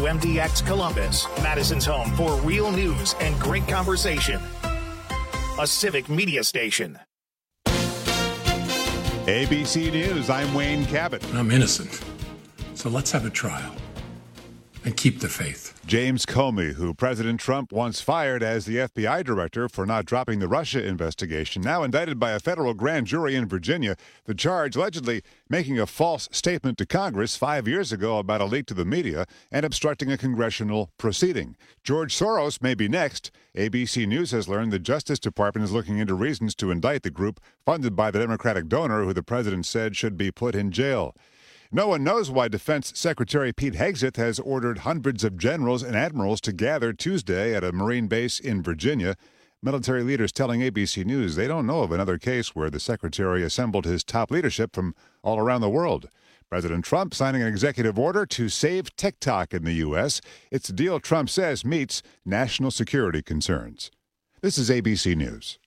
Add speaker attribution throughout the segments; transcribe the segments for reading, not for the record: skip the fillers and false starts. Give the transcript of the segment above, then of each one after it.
Speaker 1: WMDX Columbus, Madison's home for real news and great conversation. A civic media station.
Speaker 2: ABC News, I'm Wayne Cabot.
Speaker 3: I'm innocent, so let's have a trial and keep the faith.
Speaker 2: James Comey, who President Trump once fired as the FBI director for not dropping the Russia investigation, now indicted by a federal grand jury in Virginia. The charge allegedly making a false statement to Congress 5 years ago about a leak to the media and obstructing a congressional proceeding. George Soros may be next. ABC News has learned the Justice Department is looking into reasons to indict the group funded by the Democratic donor who the president said should be put in jail. No one knows why Defense Secretary Pete Hegseth has ordered hundreds of generals and admirals to gather Tuesday at a Marine base in Virginia. Military leaders telling ABC News they don't know of another case where the secretary assembled his top leadership from all around the world. President Trump signing an executive order to save TikTok in the U.S. It's a deal Trump says meets national security concerns. This is ABC News.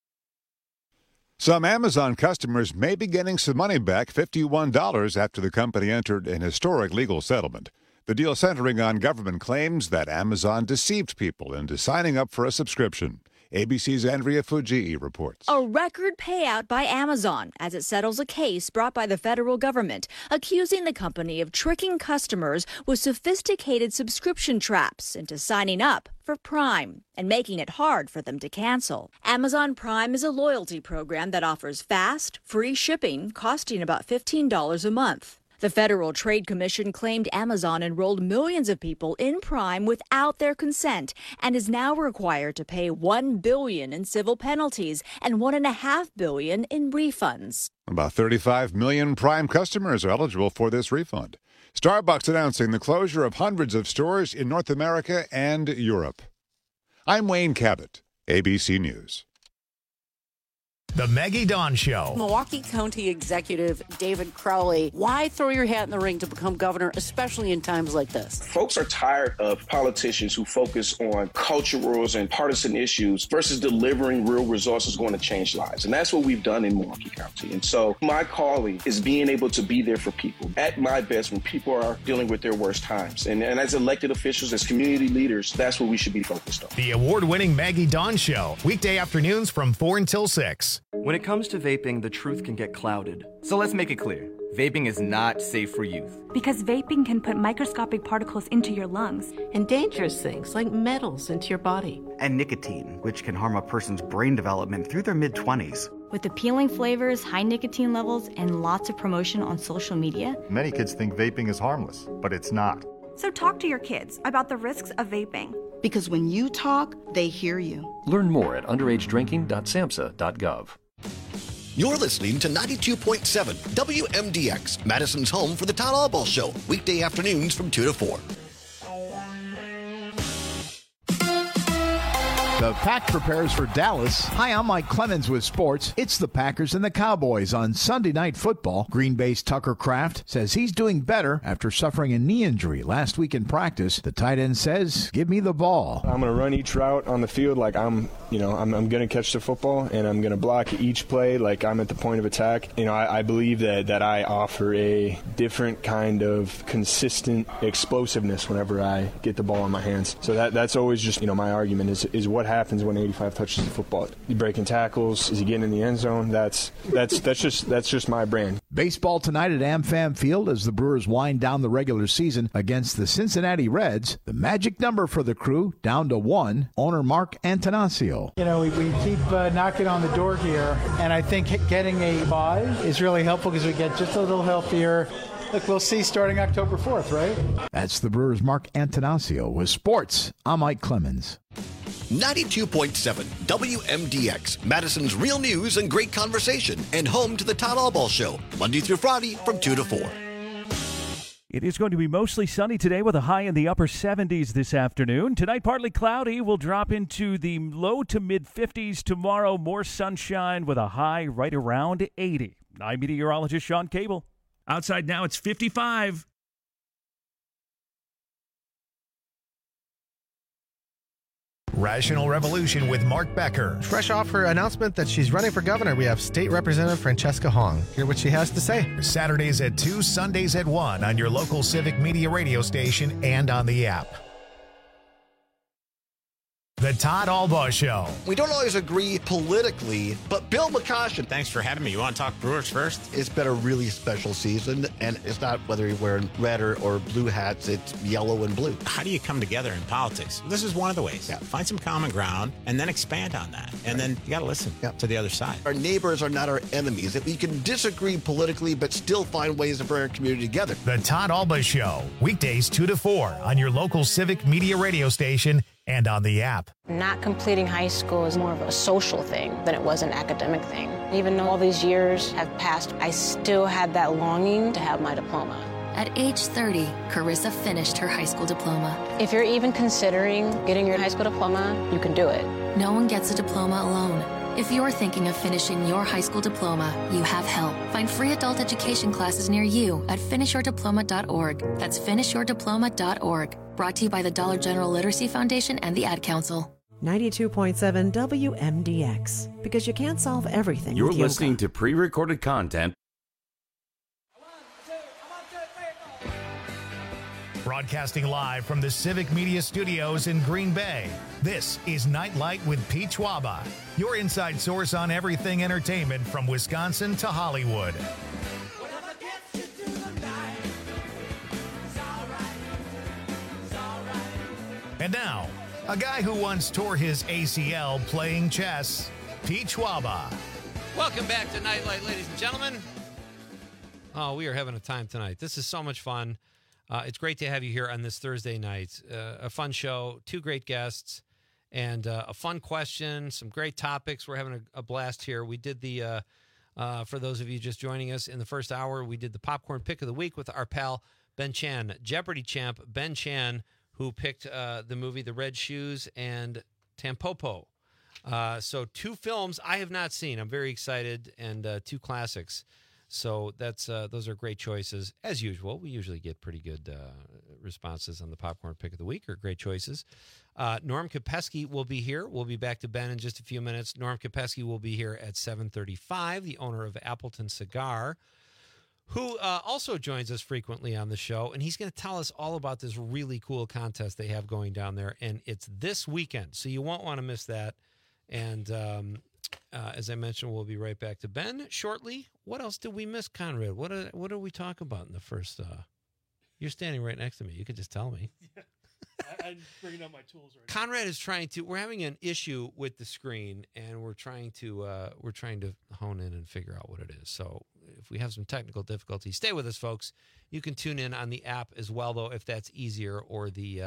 Speaker 2: Some Amazon customers may be getting some money back, $51, after the company entered an historic legal settlement. The deal centering on government claims that Amazon deceived people into signing up for a subscription. ABC's Andrea Fujii reports.
Speaker 4: A record payout by Amazon as it settles a case brought by the federal government accusing the company of tricking customers with sophisticated subscription traps into signing up for Prime and making it hard for them to cancel. Amazon Prime is a loyalty program that offers fast, free shipping costing about $15 a month. The Federal Trade Commission claimed Amazon enrolled millions of people in Prime without their consent and is now required to pay $1 billion in civil penalties and $1.5 billion in refunds.
Speaker 2: About 35 million Prime customers are eligible for this refund. Starbucks announcing the closure of hundreds of stores in North America and Europe. I'm Wayne Cabot, ABC News.
Speaker 1: The Maggie Dawn Show.
Speaker 5: Milwaukee County Executive David Crowley, why throw your hat in the ring to become governor, especially in times like this?
Speaker 6: Folks are tired of politicians who focus on culturals and partisan issues versus delivering real results that's going to change lives. And that's what we've done in Milwaukee County. And so my calling is being able to be there for people at my best when people are dealing with their worst times. And as elected officials, as community leaders, that's what we should be focused on.
Speaker 1: The award-winning Maggie Dawn Show. Weekday afternoons from 4 until 6.
Speaker 7: When it comes to vaping, the truth can get clouded. So let's make it clear. Vaping is not safe for youth.
Speaker 8: Because vaping can put microscopic particles into your lungs.
Speaker 9: And dangerous things like metals into your body.
Speaker 10: And nicotine, which can harm a person's brain development through their mid-20s.
Speaker 8: With appealing flavors, high nicotine levels, and lots of promotion on social media.
Speaker 11: Many kids think vaping is harmless, but it's not.
Speaker 12: So talk to your kids about the risks of vaping.
Speaker 9: Because when you talk, they hear you.
Speaker 13: Learn more at underagedrinking.samhsa.gov.
Speaker 14: You're listening to 92.7 WMDX, Madison's home for the Todd Albaugh Show, weekday afternoons from 2 to 4.
Speaker 15: The Pack prepares for Dallas. Hi, I'm Mike Clemens with sports. It's the Packers and the Cowboys on Sunday Night Football. Green Bay's Tucker Kraft says he's doing better after suffering a knee injury last week in practice. The tight end says, give me the ball.
Speaker 16: I'm going to run each route on the field like I'm going to catch the football, and I'm going to block each play like I'm at the point of attack. I believe that I offer a different kind of consistent explosiveness whenever I get the ball in my hands. So that's always just, my argument is what happens when 85 touches the football. You breaking tackles? Is he getting in the end zone? That's just my brand.
Speaker 15: Baseball tonight at AmFam Field as the Brewers wind down the regular season against the Cincinnati Reds. The magic number for the crew down to 1. Owner Mark Antanasio.
Speaker 17: We keep knocking on the door here, and I think getting a bye is really helpful because we get just a little healthier. Look, we'll see starting October 4th, right?
Speaker 15: That's the Brewers' Mark Antanasio with sports. I'm Mike Clemens.
Speaker 14: 92.7 WMDX, Madison's real news and great conversation, and home to the Todd Albaugh Show, Monday through Friday from 2 to 4.
Speaker 18: It is going to be mostly sunny today with a high in the upper 70s this afternoon. Tonight, partly cloudy. We'll drop into the low to mid-50s tomorrow. More sunshine with a high right around 80. I'm meteorologist Sean Cable. Outside now, it's 55.
Speaker 1: Rational Revolution with Mark Becker.
Speaker 19: Fresh off her announcement that she's running for governor, we have State Representative Francesca Hong. Hear what she has to say.
Speaker 1: Saturdays at 2, Sundays at 1 on your local Civic Media radio station and on the app. The Todd Albaugh Show.
Speaker 14: We don't always agree politically, but Bill McCoshen.
Speaker 20: Thanks for having me. You want to talk Brewers first?
Speaker 14: It's been a really special season, and it's not whether you're wearing red or blue hats, it's yellow and blue.
Speaker 20: How do you come together in politics? This is one of the ways. Yeah. Find some common ground and then expand on that. And then you got to listen to the other side.
Speaker 14: Our neighbors are not our enemies. That we can disagree politically, but still find ways to bring our community together.
Speaker 1: The Todd Albaugh Show. Weekdays 2 to 4 on your local Civic Media radio station and on the app.
Speaker 21: Not completing high school is more of a social thing than it was an academic thing. Even though all these years have passed, I still had that longing to have my diploma.
Speaker 22: At age 30, Carissa finished her high school diploma.
Speaker 21: If you're even considering getting your high school diploma, you can do it.
Speaker 22: No one gets a diploma alone. If you're thinking of finishing your high school diploma, you have help. Find free adult education classes near you at finishyourdiploma.org. That's finishyourdiploma.org. Brought to you by the Dollar General Literacy Foundation and the Ad Council.
Speaker 23: 92.7 WMDX. Because you can't solve everything.
Speaker 24: You're listening to pre-recorded content.
Speaker 1: Broadcasting live from the Civic Media Studios in Green Bay, this is Nightlight with Pete Schwaba, your inside source on everything entertainment from Wisconsin to Hollywood. And now, a guy who once tore his ACL playing chess, Pete Schwaba.
Speaker 25: Welcome back to Nightlight, ladies and gentlemen. Oh, we are having a time tonight. This is so much fun. It's great to have you here on this Thursday night. A fun show, two great guests, and a fun question, some great topics. We're having a blast here. We did the, for those of you just joining us, in the first hour, we did the Popcorn Pick of the Week with our pal Ben Chan, Jeopardy champ Ben Chan, who picked the movie The Red Shoes and Tampopo. So two films I have not seen. I'm very excited, and two classics. So that's those are great choices. As usual, we usually get pretty good responses on the Popcorn Pick of the Week, or great choices. Norm Kopeski will be here. We'll be back to Ben in just a few minutes. Norm Kopeski will be here at 7:35, the owner of Appleton Cigar, who also joins us frequently on the show. And he's going to tell us all about this really cool contest they have going down there. And it's this weekend, so you won't want to miss that. And as I mentioned, we'll be right back to Ben shortly. What else did we miss, Conrad? What did we talk about in the first? You're standing right next to me. You could just tell me.
Speaker 26: Yeah. I'm bringing out my tools right
Speaker 25: now. Conrad is trying to. We're having an issue with the screen, and we're trying to hone in and figure out what it is. So if we have some technical difficulties, stay with us, folks. You can tune in on the app as well, though, if that's easier, or the,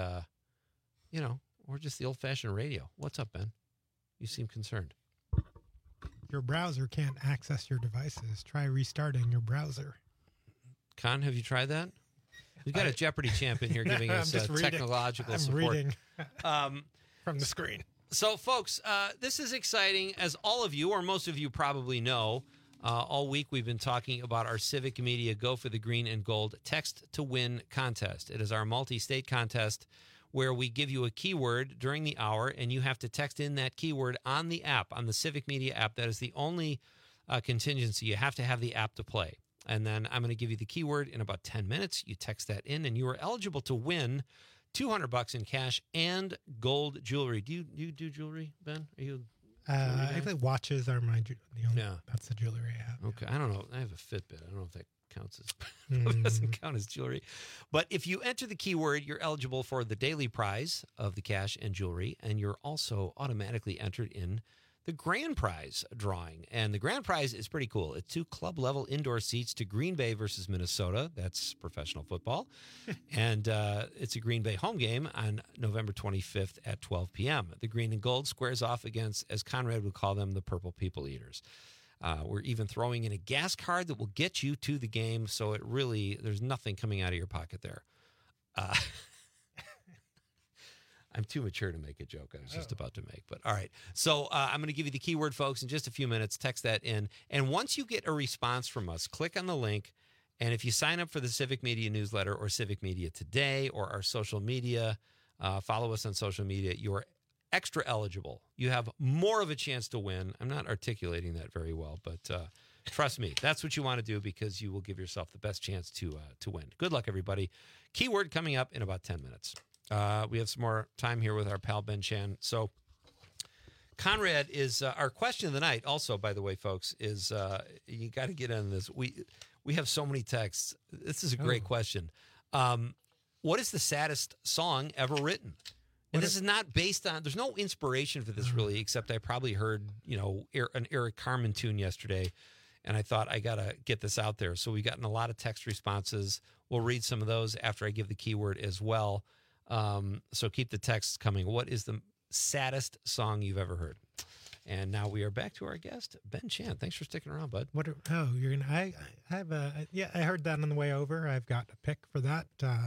Speaker 25: or just the old-fashioned radio. What's up, Ben? You seem concerned.
Speaker 27: Your browser can't access your devices. Try restarting your browser.
Speaker 25: Con, have you tried that? We've got a Jeopardy champ in here giving us technological support.
Speaker 27: I'm reading from the screen.
Speaker 25: So, folks, this is exciting. As all of you, or most of you probably know, all week we've been talking about our Civic Media Go for the Green and Gold Text to Win contest. It is our multi-state contest where we give you a keyword during the hour, and you have to text in that keyword on the app, on the Civic Media app. That is the only contingency. You have to have the app to play. And then I'm going to give you the keyword in about 10 minutes. You text that in, and you are eligible to win $200 in cash and gold jewelry. Do you do jewelry, Ben? Are you?
Speaker 27: I think watches are my that's the jewelry I have.
Speaker 25: Okay, I don't know. I have a Fitbit. I don't know if that counts as doesn't count as jewelry. But if you enter the keyword, you're eligible for the daily prize of the cash and jewelry, and you're also automatically entered in the grand prize drawing. And the grand prize is pretty cool. It's 2 club-level indoor seats to Green Bay versus Minnesota. That's professional football. And it's a Green Bay home game on November 25th at 12 p.m. The green and gold squares off against, as Conrad would call them, the purple people eaters. We're even throwing in a gas card that will get you to the game, so there's nothing coming out of your pocket there. I'm too mature to make a joke I was just about to make, but all right. So I'm going to give you the keyword, folks, in just a few minutes. Text that in. And once you get a response from us, click on the link. And if you sign up for the Civic Media newsletter or Civic Media Today or our social media, follow us on social media, you're extra eligible. You have more of a chance to win. I'm not articulating that very well, but trust me, that's what you want to do because you will give yourself the best chance to win. Good luck, everybody. Keyword coming up in about 10 minutes. We have some more time here with our pal Ben Chan. So Conrad is our question of the night. Also, by the way, folks, is you got to get on this. We have so many texts. This is a great question. What is the saddest song ever written? And this is not based on, there's no inspiration for this really, except I probably heard, an Eric Carmen tune yesterday, and I thought I got to get this out there. So we've gotten a lot of text responses. We'll read some of those after I give the keyword as well. So keep the texts coming. What is the saddest song you've ever heard? And now we are back to our guest, Ben Chan. Thanks for sticking around, bud.
Speaker 27: You're gonna? I have I heard that on the way over. I've got a pick for that.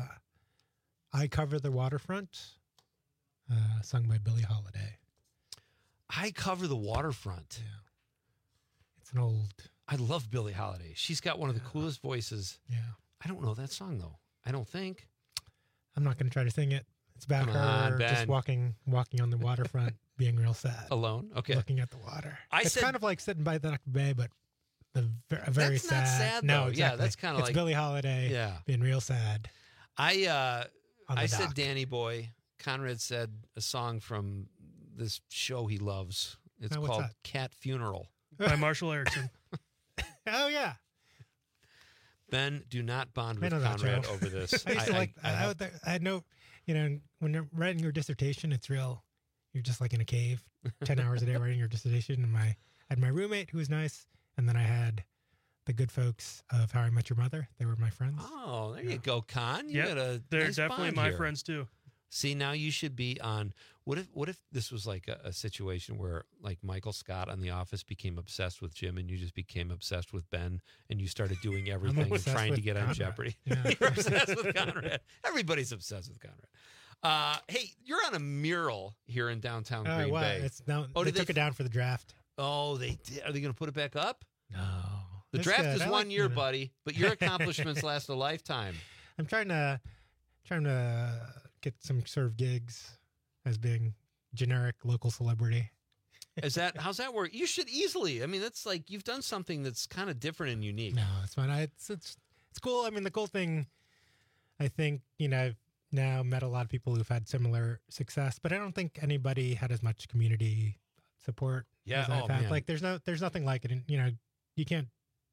Speaker 27: I Cover the Waterfront, sung by Billie Holiday.
Speaker 25: I Cover the Waterfront.
Speaker 27: Yeah. It's an old.
Speaker 25: I love Billie Holiday. She's got one of the coolest voices.
Speaker 27: Yeah.
Speaker 25: I don't know that song though. I don't think.
Speaker 27: I'm not going to try to sing it. It's about her just walking on the waterfront, being real sad.
Speaker 25: Alone? Okay.
Speaker 27: Looking at the water. It's kind of like sitting by the bay, but very
Speaker 25: that's
Speaker 27: sad.
Speaker 25: Not sad,
Speaker 27: no,
Speaker 25: though.
Speaker 27: exactly.
Speaker 25: Yeah, that's kind of like
Speaker 27: Billie Holiday being real sad.
Speaker 25: I said Danny Boy. Conrad said a song from this show he loves. It's called Cat Funeral.
Speaker 26: By Marshall Erickson.
Speaker 27: Oh, yeah.
Speaker 25: Ben, do not bond with Conrad over this.
Speaker 27: I used to I had no, when you're writing your dissertation, it's real. You're just like in a cave, 10 hours a day writing your dissertation. And I had my roommate who was nice. And then I had the good folks of How I Met Your Mother. They were my friends.
Speaker 25: Oh, there you go, Con. You
Speaker 26: yeah,
Speaker 25: got a
Speaker 26: they're
Speaker 25: nice
Speaker 26: definitely
Speaker 25: bond
Speaker 26: my
Speaker 25: here.
Speaker 26: friends too.
Speaker 25: See, now you should be on. What if this was like a situation where like Michael Scott on The Office became obsessed with Jim and you just became obsessed with Ben and you started doing everything and trying to get on Jeopardy? Yeah. You're obsessed with Conrad. Everybody's obsessed with Conrad. Hey, you're on a mural here in downtown Green Bay.
Speaker 27: It's down, they took it down for the draft.
Speaker 25: Oh, they did. Are they going to put it back up?
Speaker 27: No.
Speaker 25: The draft is 1 year, buddy, but your accomplishments last a lifetime.
Speaker 27: I'm trying to get some sort of gigs as being generic local celebrity.
Speaker 25: How's that work? You should easily. I mean, that's like you've done something that's kind of different and unique.
Speaker 27: No, it's fine. It's cool. I mean, the cool thing, I think, I've now met a lot of people who've had similar success, but I don't think anybody had as much community support as I've had.
Speaker 25: Man.
Speaker 27: Like there's nothing like it. And, you can't.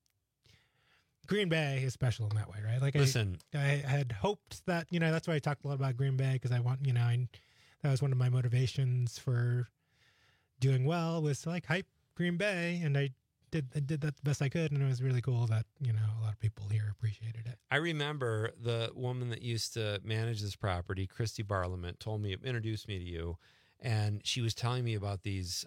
Speaker 27: Green Bay is special in that way, right? Like,
Speaker 25: listen,
Speaker 27: I had hoped that, that's why I talked a lot about Green Bay because I want, that was one of my motivations for doing well was to like hype Green Bay, and I did that the best I could, and it was really cool that a lot of people here appreciated it.
Speaker 25: I remember the woman that used to manage this property, Christy Barlament, introduced me to you, and she was telling me about these.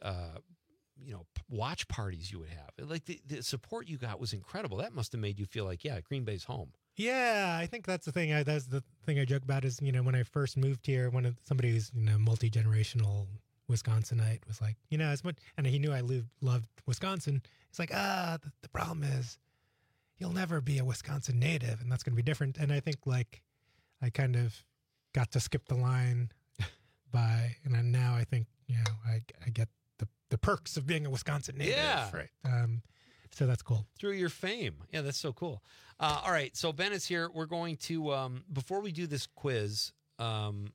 Speaker 25: Watch parties you would have. Like the support you got was incredible. That must have made you feel like, Green Bay's home.
Speaker 27: Yeah, I think that's the thing. That's the thing I joke about is, when I first moved here, somebody who's, multi-generational Wisconsinite was like, as much, and he knew I loved Wisconsin. It's like, the problem is you'll never be a Wisconsin native, and that's going to be different. And I think like I kind of got to skip the line and now I think, I get the perks of being a Wisconsin native.
Speaker 25: Yeah.
Speaker 27: Right. So that's cool.
Speaker 25: Through your fame. Yeah, that's so cool. All right. So Ben is here. We're going to, before we do this quiz, Conrad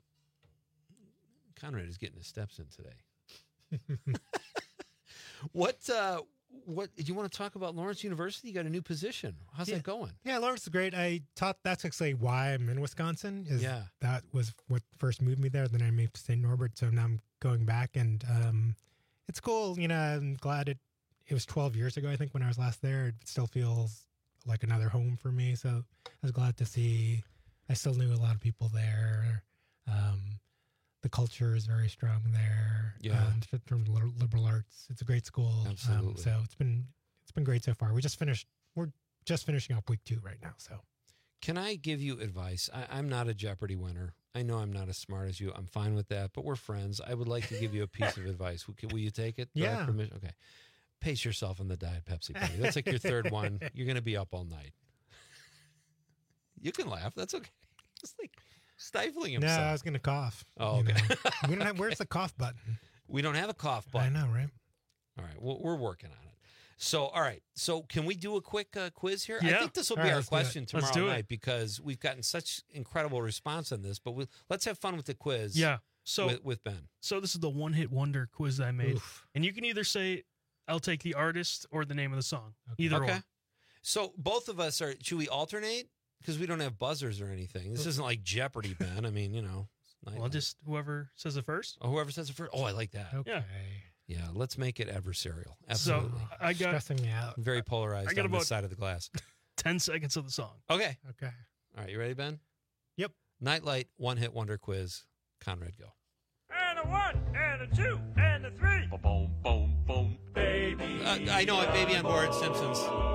Speaker 25: is getting his steps in today. What do you want to talk about Lawrence University? You got a new position. How's that going?
Speaker 27: Yeah, Lawrence is great. That's actually why I'm in Wisconsin. That was what first moved me there. Then I moved to St. Norbert. So now I'm going back and, it's cool. I'm glad it was 12 years ago, I think, when I was last there. It still feels like another home for me. So I was glad to see. I still knew a lot of people there. The culture is very strong there.
Speaker 25: Yeah.
Speaker 27: From liberal arts, it's a great school.
Speaker 25: Absolutely.
Speaker 27: So it's been great so far. We're just finishing up week 2 right now. So
Speaker 25: can I give you advice? I'm not a Jeopardy winner. I know I'm not as smart as you. I'm fine with that, but we're friends. I would like to give you a piece of advice. Will you take it? Do I have permission? Okay. Pace yourself on the Diet Pepsi party. That's like your third one. You're going to be up all night. You can laugh. That's okay. stifling
Speaker 27: No,
Speaker 25: himself?
Speaker 27: I was going to cough.
Speaker 25: Oh, okay.
Speaker 27: We don't have. Where's the cough button?
Speaker 25: We don't have a cough button.
Speaker 27: I know, right?
Speaker 25: All right. Well, we're working on it. So, all right. So, can we do a quick quiz here?
Speaker 2: Yeah.
Speaker 25: I think this will
Speaker 2: All
Speaker 25: be
Speaker 2: right,
Speaker 25: our
Speaker 2: let's do
Speaker 25: question
Speaker 2: it. Let's
Speaker 25: tomorrow
Speaker 2: do it.
Speaker 25: night because we've gotten such incredible response on this. But let's have fun with the quiz.
Speaker 2: Yeah. So
Speaker 25: with Ben.
Speaker 2: So this is the one-hit wonder quiz that I made, and you can either say I'll take the artist or the name of the song. Either
Speaker 25: Okay.
Speaker 2: or.
Speaker 25: So both of us are. Should we alternate? Because we don't have buzzers or anything. This isn't like Jeopardy, Ben. I mean, you know.
Speaker 2: Well, just whoever says it first.
Speaker 25: Oh, whoever says it first. Oh, I like that.
Speaker 27: Okay.
Speaker 25: Yeah, let's make it adversarial. Absolutely.
Speaker 2: So I got
Speaker 27: stressing me out.
Speaker 25: I'm very polarized
Speaker 2: I got
Speaker 25: on
Speaker 2: about
Speaker 25: this side of the glass.
Speaker 2: 10 seconds of the song.
Speaker 25: Okay.
Speaker 27: Okay.
Speaker 25: All right, you ready, Ben?
Speaker 27: Yep.
Speaker 25: Nightlight one-hit wonder quiz. Conrad, go.
Speaker 3: And a 1, and a 2, and a 3. Boom, boom, boom, baby.
Speaker 25: I know it. Baby on board. Simpsons.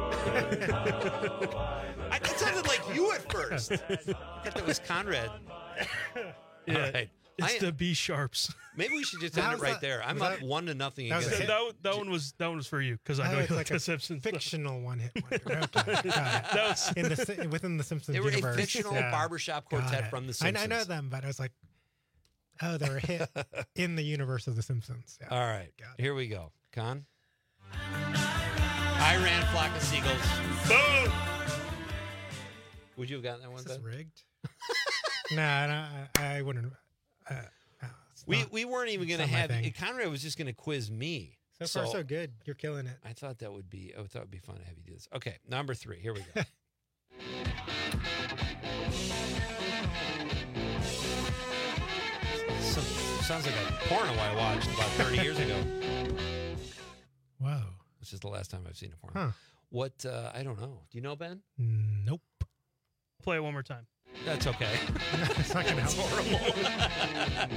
Speaker 25: It sounded like you at first. I thought that was Conrad.
Speaker 2: Yeah,
Speaker 25: All right.
Speaker 2: it's the B sharps.
Speaker 25: Maybe we should just end it right there. I'm up 1-0 against it.
Speaker 2: That one was for you because I know
Speaker 27: it's
Speaker 2: you
Speaker 27: like
Speaker 2: like the
Speaker 27: a
Speaker 2: Simpsons.
Speaker 27: fictional one-hit wonder. Okay, got it.
Speaker 2: That was
Speaker 27: within the Simpsons
Speaker 25: They were
Speaker 27: universe.
Speaker 25: a fictional barbershop
Speaker 27: Got
Speaker 25: quartet
Speaker 27: it.
Speaker 25: from The Simpsons.
Speaker 27: I know them, but I was like, oh, they're a hit in the universe of the Simpsons. Yeah.
Speaker 25: All right. Here we go. Con? I ran a flock of seagulls. Boom! Would you have gotten that one,
Speaker 27: Is this
Speaker 25: Ben?
Speaker 27: rigged? no, I wouldn't.
Speaker 25: We weren't even going to
Speaker 27: it's not
Speaker 25: have
Speaker 27: my thing.
Speaker 25: Conrad was just going to quiz me.
Speaker 27: So far, so good. You're killing it.
Speaker 25: I thought it would be fun to have you do this. Okay, number 3. Here we go. Sounds like a porno I watched about 30 years ago.
Speaker 27: Whoa.
Speaker 25: Which is the last time I've seen a porno.
Speaker 27: Huh.
Speaker 25: What? I don't know. Do you know, Ben?
Speaker 27: Nope.
Speaker 2: Play it one more time.
Speaker 25: That's okay.
Speaker 27: It's not going to help.
Speaker 25: Horrible.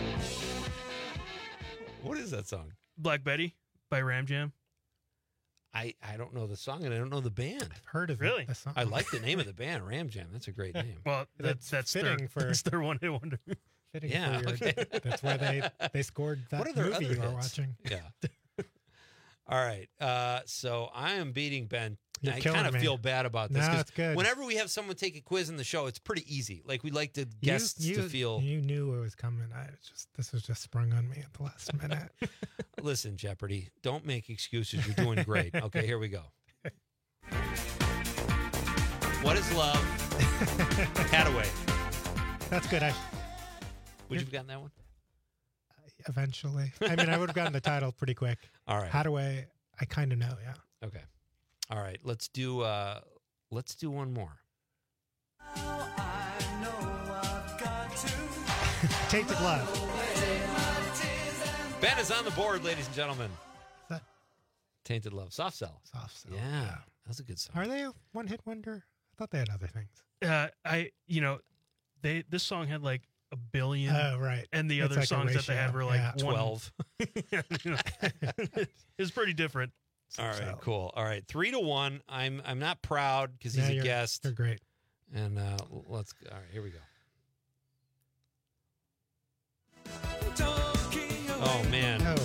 Speaker 25: What is that song?
Speaker 2: Black Betty by Ram Jam.
Speaker 25: I don't know the song and I don't know the band.
Speaker 27: I've heard of
Speaker 2: Really?
Speaker 27: it. The song.
Speaker 25: I like the name of the band, Ram Jam. That's a great name.
Speaker 2: Well, that's
Speaker 27: fitting
Speaker 2: that's their one-hit wonder.
Speaker 27: Fitting
Speaker 25: Yeah,
Speaker 27: for your,
Speaker 25: okay.
Speaker 27: That's where they scored that
Speaker 25: What are their
Speaker 27: movie
Speaker 25: other
Speaker 27: you are
Speaker 25: hits?
Speaker 27: watching.
Speaker 25: Yeah. All right. So I am beating Ben.
Speaker 27: You're
Speaker 25: I
Speaker 27: killing
Speaker 25: kind of
Speaker 27: me.
Speaker 25: feel bad about this.
Speaker 27: No,
Speaker 25: 'cause
Speaker 27: it's good.
Speaker 25: Whenever we have someone take a quiz in the show, it's pretty easy. Like we like the guests to feel.
Speaker 27: You knew it was coming. This was just sprung on me at the last minute.
Speaker 25: Listen, Jeopardy, don't make excuses. You're doing great. Okay, here we go. What is love? Hadaway.
Speaker 27: That's good.
Speaker 25: Would you have gotten that one?
Speaker 27: Eventually. I mean, I would have gotten the title pretty quick.
Speaker 25: All right.
Speaker 27: Hadaway, I kind of know, yeah.
Speaker 25: Okay. All right. Let's do one more.
Speaker 27: Tainted Love.
Speaker 25: Ben is on the board, ladies and gentlemen.
Speaker 27: That-
Speaker 25: Tainted Love. Soft Cell.
Speaker 27: Soft Cell.
Speaker 25: Yeah. That's a good song.
Speaker 27: Are they a one-hit wonder? I thought they had other things.
Speaker 2: This song had like 1 billion.
Speaker 27: Oh, right.
Speaker 2: And the
Speaker 27: It's
Speaker 2: other
Speaker 27: like a
Speaker 2: songs that they had
Speaker 27: ratio.
Speaker 2: were like
Speaker 27: Yeah.
Speaker 25: 12.
Speaker 2: It's pretty different.
Speaker 25: All right, cool. All right, 3-1. I'm not proud because he's a guest.
Speaker 27: You're great.
Speaker 25: And all right, here we go. Oh man.
Speaker 27: Oh,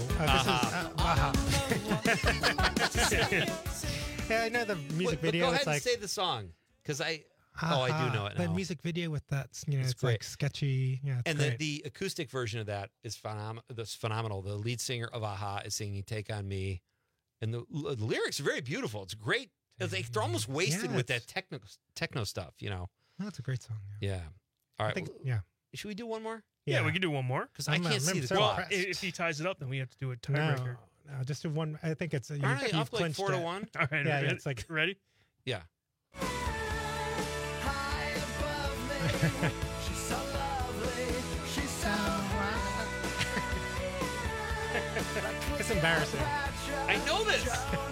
Speaker 27: this is Yeah, I know the music video.
Speaker 25: Go ahead
Speaker 27: It's
Speaker 25: and
Speaker 27: like
Speaker 25: say the song because I do know it now.
Speaker 27: That music video with that, it's
Speaker 25: great.
Speaker 27: like sketchy. Yeah, it's
Speaker 25: And
Speaker 27: great.
Speaker 25: the acoustic version of that is phenomenal. The lead singer of Aha is singing "Take on Me," and the lyrics are very beautiful. It's great. It's like they're almost wasted with that techno stuff. You know.
Speaker 27: Oh, it's a great song.
Speaker 25: Yeah. All right.
Speaker 27: Yeah.
Speaker 25: Should we do one more?
Speaker 2: Yeah, we can do one more
Speaker 25: Because I can't see the clock.
Speaker 2: If he ties it up, then we have to do a
Speaker 27: No,
Speaker 2: tiebreaker.
Speaker 27: no, just do one. I think it's.
Speaker 25: Aren't I up like 4-1?
Speaker 2: All right,
Speaker 27: Yeah,
Speaker 2: ready?
Speaker 27: it's like
Speaker 2: ready?
Speaker 25: Yeah.
Speaker 27: It's embarrassing.
Speaker 25: I know this.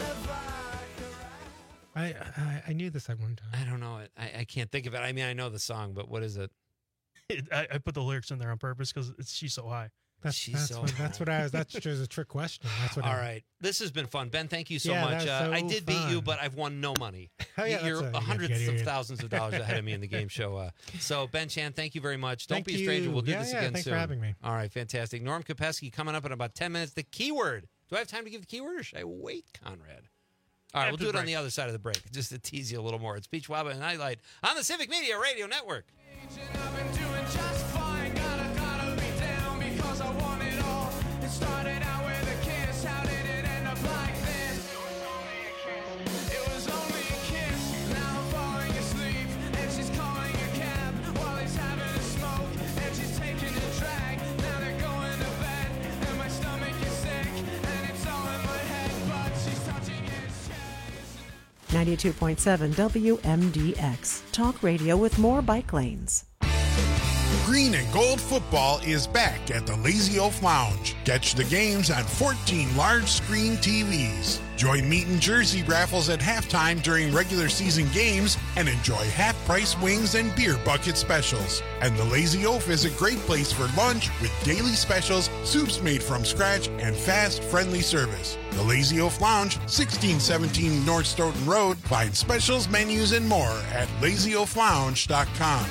Speaker 27: I knew this at one time.
Speaker 25: I don't know it. I can't think of it. I mean, I know the song, but what is it?
Speaker 2: I put the lyrics in there on purpose because She's So High.
Speaker 27: That's what I was. That's just a trick question. That's what.
Speaker 25: All right. This has been fun. Ben, thank you so
Speaker 27: Yeah,
Speaker 25: much.
Speaker 27: that was so
Speaker 25: I did beat you,
Speaker 27: fun.
Speaker 25: but I've won no money.
Speaker 27: Oh, yeah,
Speaker 25: You're
Speaker 27: that's a-
Speaker 25: hundreds
Speaker 27: good
Speaker 25: of
Speaker 27: idiot.
Speaker 25: thousands of dollars ahead of me in the game show. So, Ben Chan, thank you very much. Don't
Speaker 27: Thank
Speaker 25: be a stranger.
Speaker 27: you.
Speaker 25: We'll do
Speaker 27: Yeah,
Speaker 25: this
Speaker 27: yeah,
Speaker 25: again
Speaker 27: thanks
Speaker 25: soon.
Speaker 27: for having me.
Speaker 25: All right, fantastic. Norm Kopesky coming up in about 10 minutes. The keyword. Do I have time to give the keyword or should I wait, Conrad? All right, we'll do it on the other side of the break just to tease you a little more. It's Beach Waba and Nightlight on the Civic Media Radio Network.
Speaker 23: .7 WMDX. Talk radio with more bike lanes.
Speaker 4: Green and Gold football is back at the Lazy Oaf Lounge. Catch the games on 14 large screen TVs. Join meat and jersey raffles at halftime during regular season games and enjoy half-price wings and beer bucket specials. And the Lazy Oaf is a great place for lunch with daily specials, soups made from scratch, and fast, friendly service. The Lazy Oaf Lounge, 1617 North Stoughton Road. Find specials, menus, and more at lazyoaflounge.com.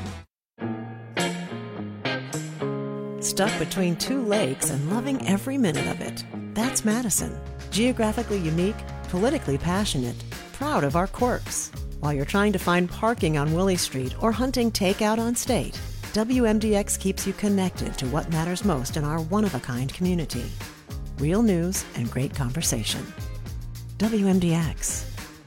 Speaker 23: Stuck between two lakes and loving every minute of it. That's Madison. Geographically unique, politically passionate, proud of our quirks. While you're trying to find parking on Willie Street or hunting takeout on State, WMDX keeps you connected to what matters most in our one-of-a-kind community. Real news and great conversation. WMDX.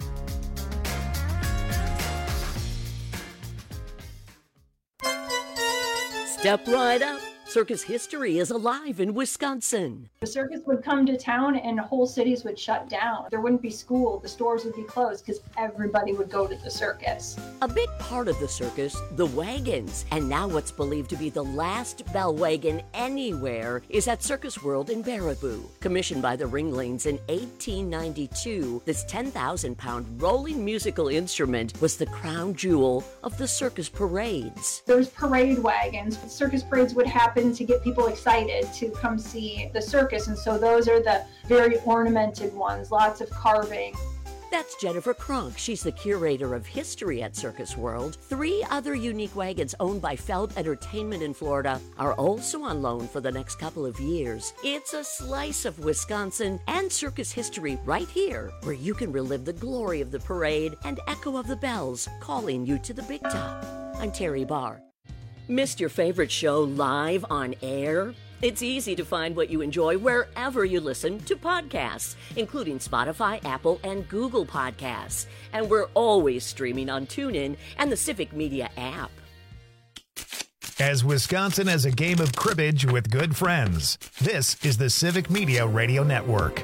Speaker 5: Step right up. Circus history is alive in Wisconsin.
Speaker 6: The circus would come to town and whole cities would shut down. There wouldn't be school, the stores would be closed because everybody would go to the circus.
Speaker 5: A big part of the circus, the wagons. And now what's believed to be the last bell wagon anywhere is at Circus World in Baraboo. Commissioned by the Ringlings in 1892, this 10,000-pound rolling musical instrument was the crown jewel of the circus parades.
Speaker 6: There's parade wagons. Circus parades would happen to get people excited to come see the circus, and so those are the very ornamented ones, lots of carving.
Speaker 5: That's Jennifer Kronk. She's the curator of history at Circus World. 3 other unique wagons owned by Feld Entertainment in Florida are also on loan for the next couple of years. It's a slice of Wisconsin and circus history right here, where you can relive the glory of the parade and echo of the bells calling you to the big top. I'm Terry Barr. Missed your favorite show live on air? It's easy to find what you enjoy wherever you listen to podcasts, including Spotify, Apple, and Google Podcasts. And we're always streaming on TuneIn and the Civic Media app.
Speaker 1: As Wisconsin has a game of cribbage with good friends, this is the Civic Media Radio Network.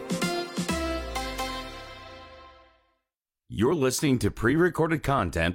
Speaker 24: You're listening to pre-recorded content.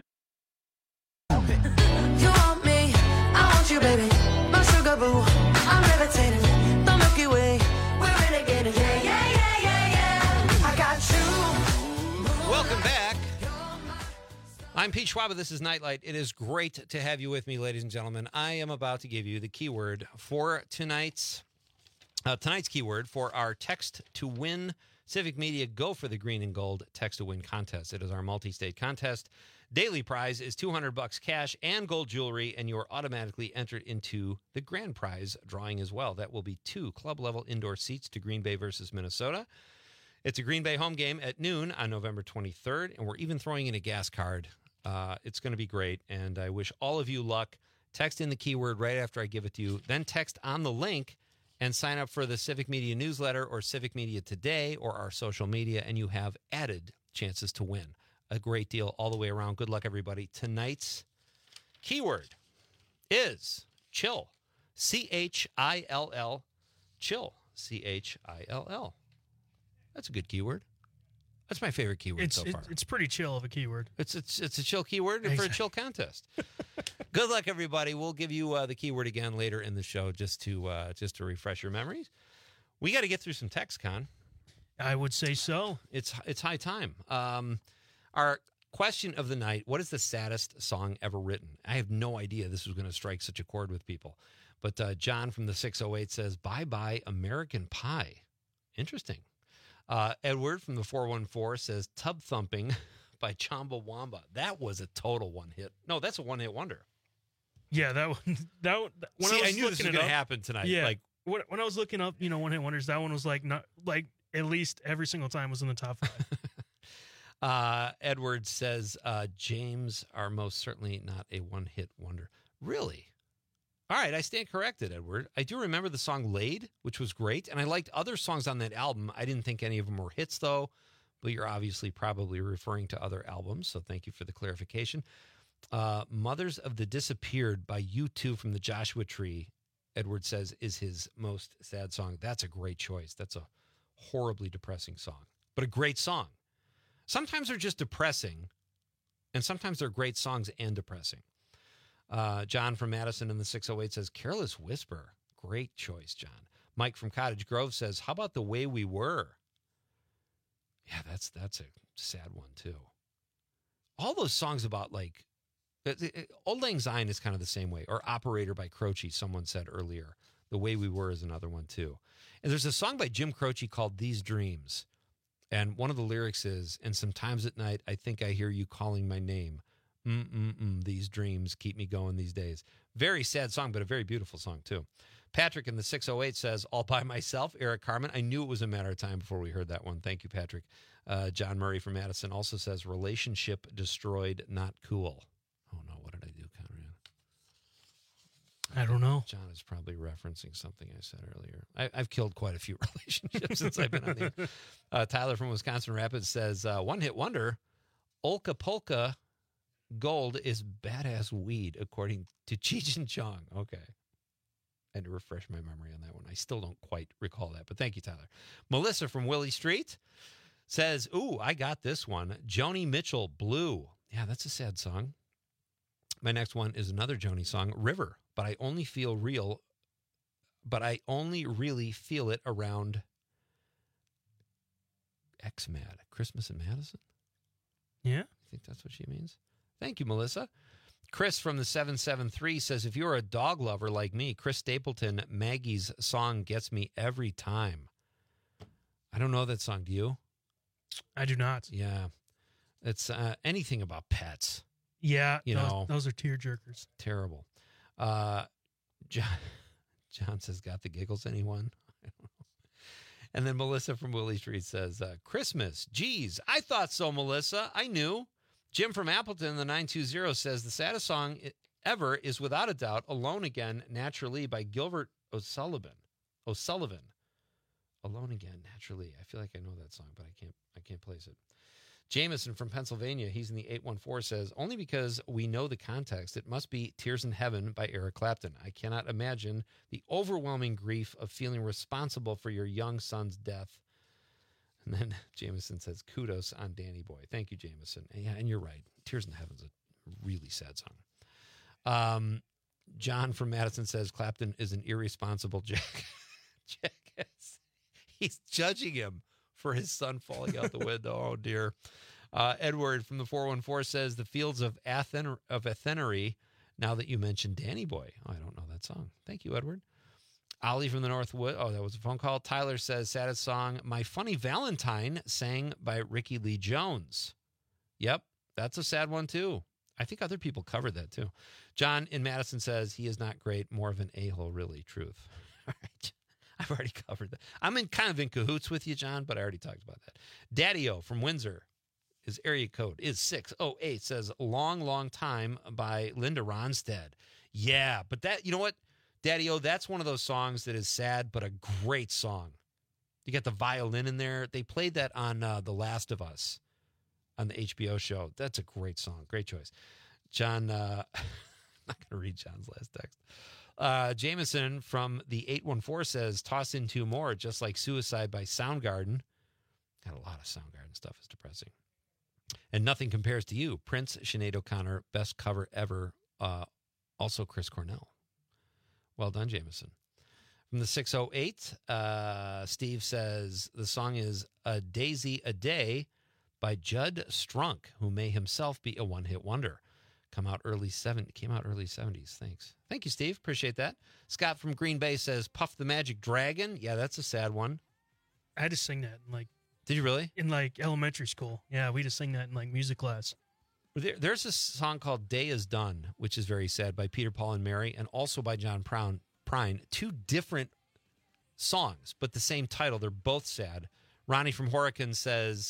Speaker 7: Baby, my sugar boo, I'm levitating, the Milky Way, we're renegading, yeah, I got you.
Speaker 25: Welcome back. I'm Pete Schwab. This is Nightlight. It is great to have you with me, ladies and gentlemen. I am about to give you the keyword for tonight's keyword for our Text to Win Civic Media Go for the Green and Gold Text to Win contest. It is our multi-state contest. Daily prize is $200 cash and gold jewelry, and you are automatically entered into the grand prize drawing as well. That will be 2 club-level indoor seats to Green Bay versus Minnesota. It's a Green Bay home game at noon on November 23rd, and we're even throwing in a gas card. It's going to be great, and I wish all of you luck. Text in the keyword right after I give it to you. Then text on the link and sign up for the Civic Media newsletter or Civic Media Today or our social media, and you have added chances to win. A great deal all the way around. Good luck, everybody. Tonight's keyword is chill. C-H-I-L-L. Chill. C-H-I-L-L. That's a good keyword. That's my favorite keyword so far.
Speaker 2: It's pretty chill of a keyword.
Speaker 25: It's a chill keyword for a chill contest. Good luck, everybody. We'll give you the keyword again later in the show just to refresh your memories. We got to get through some text, Con.
Speaker 2: I would say so.
Speaker 25: It's high time. Our question of the night, what is the saddest song ever written? I have no idea this was going to strike such a chord with people. But John from the 608 says, Bye-Bye American Pie. Interesting. Edward from the 414 says, Tub Thumping by Chumbawamba. That was a total one hit. No, that's a one-hit wonder.
Speaker 2: Yeah, that one.
Speaker 25: I knew this was going to happen tonight.
Speaker 2: Yeah,
Speaker 25: like,
Speaker 2: when I was looking up, one-hit wonders, that one was like not like at least every single time was in the top 5.
Speaker 25: Edward says, James are most certainly not a one-hit wonder. Really? All right, I stand corrected, Edward. I do remember the song Laid, which was great, and I liked other songs on that album. I didn't think any of them were hits, though, but you're obviously probably referring to other albums, so thank you for the clarification. Mothers of the Disappeared by U2 from the Joshua Tree, Edward says, is his most sad song. That's a great choice. That's a horribly depressing song, but a great song. Sometimes they're just depressing, and sometimes they're great songs and depressing. John from Madison in the 608 says, Careless Whisper. Great choice, John. Mike from Cottage Grove says, how about The Way We Were? Yeah, that's a sad one, too. All those songs about, like, Old Lang Syne is kind of the same way, or Operator by Croce, someone said earlier. The Way We Were is another one, too. And there's a song by Jim Croce called These Dreams, and one of the lyrics is, and sometimes at night I think I hear you calling my name. These dreams keep me going these days. Very sad song, but a very beautiful song, too. Patrick in the 608 says, All by Myself, Eric Carmen. I knew it was a matter of time before we heard that one. Thank you, Patrick. John Murray from Madison also says, Relationship Destroyed, Not Cool. Oh, no, what did I do, Conrad?
Speaker 2: I don't know.
Speaker 25: John is probably referencing something I said earlier. I've killed quite a few relationships since I've been on the air. Tyler from Wisconsin Rapids says, one-hit wonder, Olka Polka Gold is badass weed, according to Cheech and Chong. Okay. I had to refresh my memory on that one. I still don't quite recall that, but thank you, Tyler. Melissa from Willie Street says, ooh, I got this one. Joni Mitchell, Blue. Yeah, that's a sad song. My next one is another Joni song, River, but I only really feel it around X-Mad, Christmas in Madison.
Speaker 2: Yeah.
Speaker 25: I think that's what she means. Thank you, Melissa. Chris from the 773 says, if you're a dog lover like me, Chris Stapleton, Maggie's song gets me every time. I don't know that song. Do you?
Speaker 2: I do not.
Speaker 25: Yeah. It's anything about pets.
Speaker 2: Yeah. Those are tear jerkers.
Speaker 25: Terrible. John says, got the giggles, anyone? I don't know. And then Melissa from Willie Street says, Christmas. Geez, I thought so, Melissa. I knew. Jim from Appleton, the 920, says the saddest song ever is without a doubt Alone Again, Naturally by Gilbert O'Sullivan. Alone Again, Naturally. I feel like I know that song, but I can't place it. Jameson from Pennsylvania, he's in the 814, says, only because we know the context, it must be Tears in Heaven by Eric Clapton. I cannot imagine the overwhelming grief of feeling responsible for your young son's death. And then Jameson says, kudos on Danny Boy. Thank you, Jameson. And yeah, and you're right. Tears in Heaven's a really sad song. John from Madison says, Clapton is an irresponsible jackass. He's judging him for his son falling out the window. Oh, dear. Edward from the 414 says, the fields of Athenery, now that you mentioned Danny Boy. Oh, I don't know that song. Thank you, Edward. Ollie from the Northwood. Oh, that was a phone call. Tyler says, saddest song, My Funny Valentine, sang by Ricky Lee Jones. Yep, that's a sad one, too. I think other people covered that, too. John in Madison says, he is not great, more of an a-hole, really, truth. All right. I've already covered that. I'm kind of in cahoots with you, John, but I already talked about that. Daddy-O from Windsor, his area code is 608, says, Long, Long Time by Linda Ronstadt. Yeah, but that, you know what? Daddy-O, that's one of those songs that is sad, but a great song. You got the violin in there. They played that on The Last of Us on the HBO show. That's a great song. Great choice. John, I'm not going to read John's last text. Jameson from the 814 says, toss in two more, just like Suicide by Soundgarden. Got a lot of Soundgarden stuff. It's depressing. And Nothing Compares to You. Prince, Sinead O'Connor, best cover ever. Also Chris Cornell. Well done, Jameson. From the 608, Steve says the song is A Daisy a Day by Judd Strunk, who may himself be a one-hit wonder. Came out early 70s. Thanks. Thank you, Steve. Appreciate that. Scott from Green Bay says Puff the Magic Dragon. Yeah, that's a sad one.
Speaker 2: I had to sing that in
Speaker 25: Did you really?
Speaker 2: In elementary school. Yeah, we just sing that in music class.
Speaker 25: There's a song called Day Is Done, which is very sad, by Peter, Paul, and Mary, and also by John Prine. Two different songs, but the same title. They're both sad. Ronnie from Horicon says,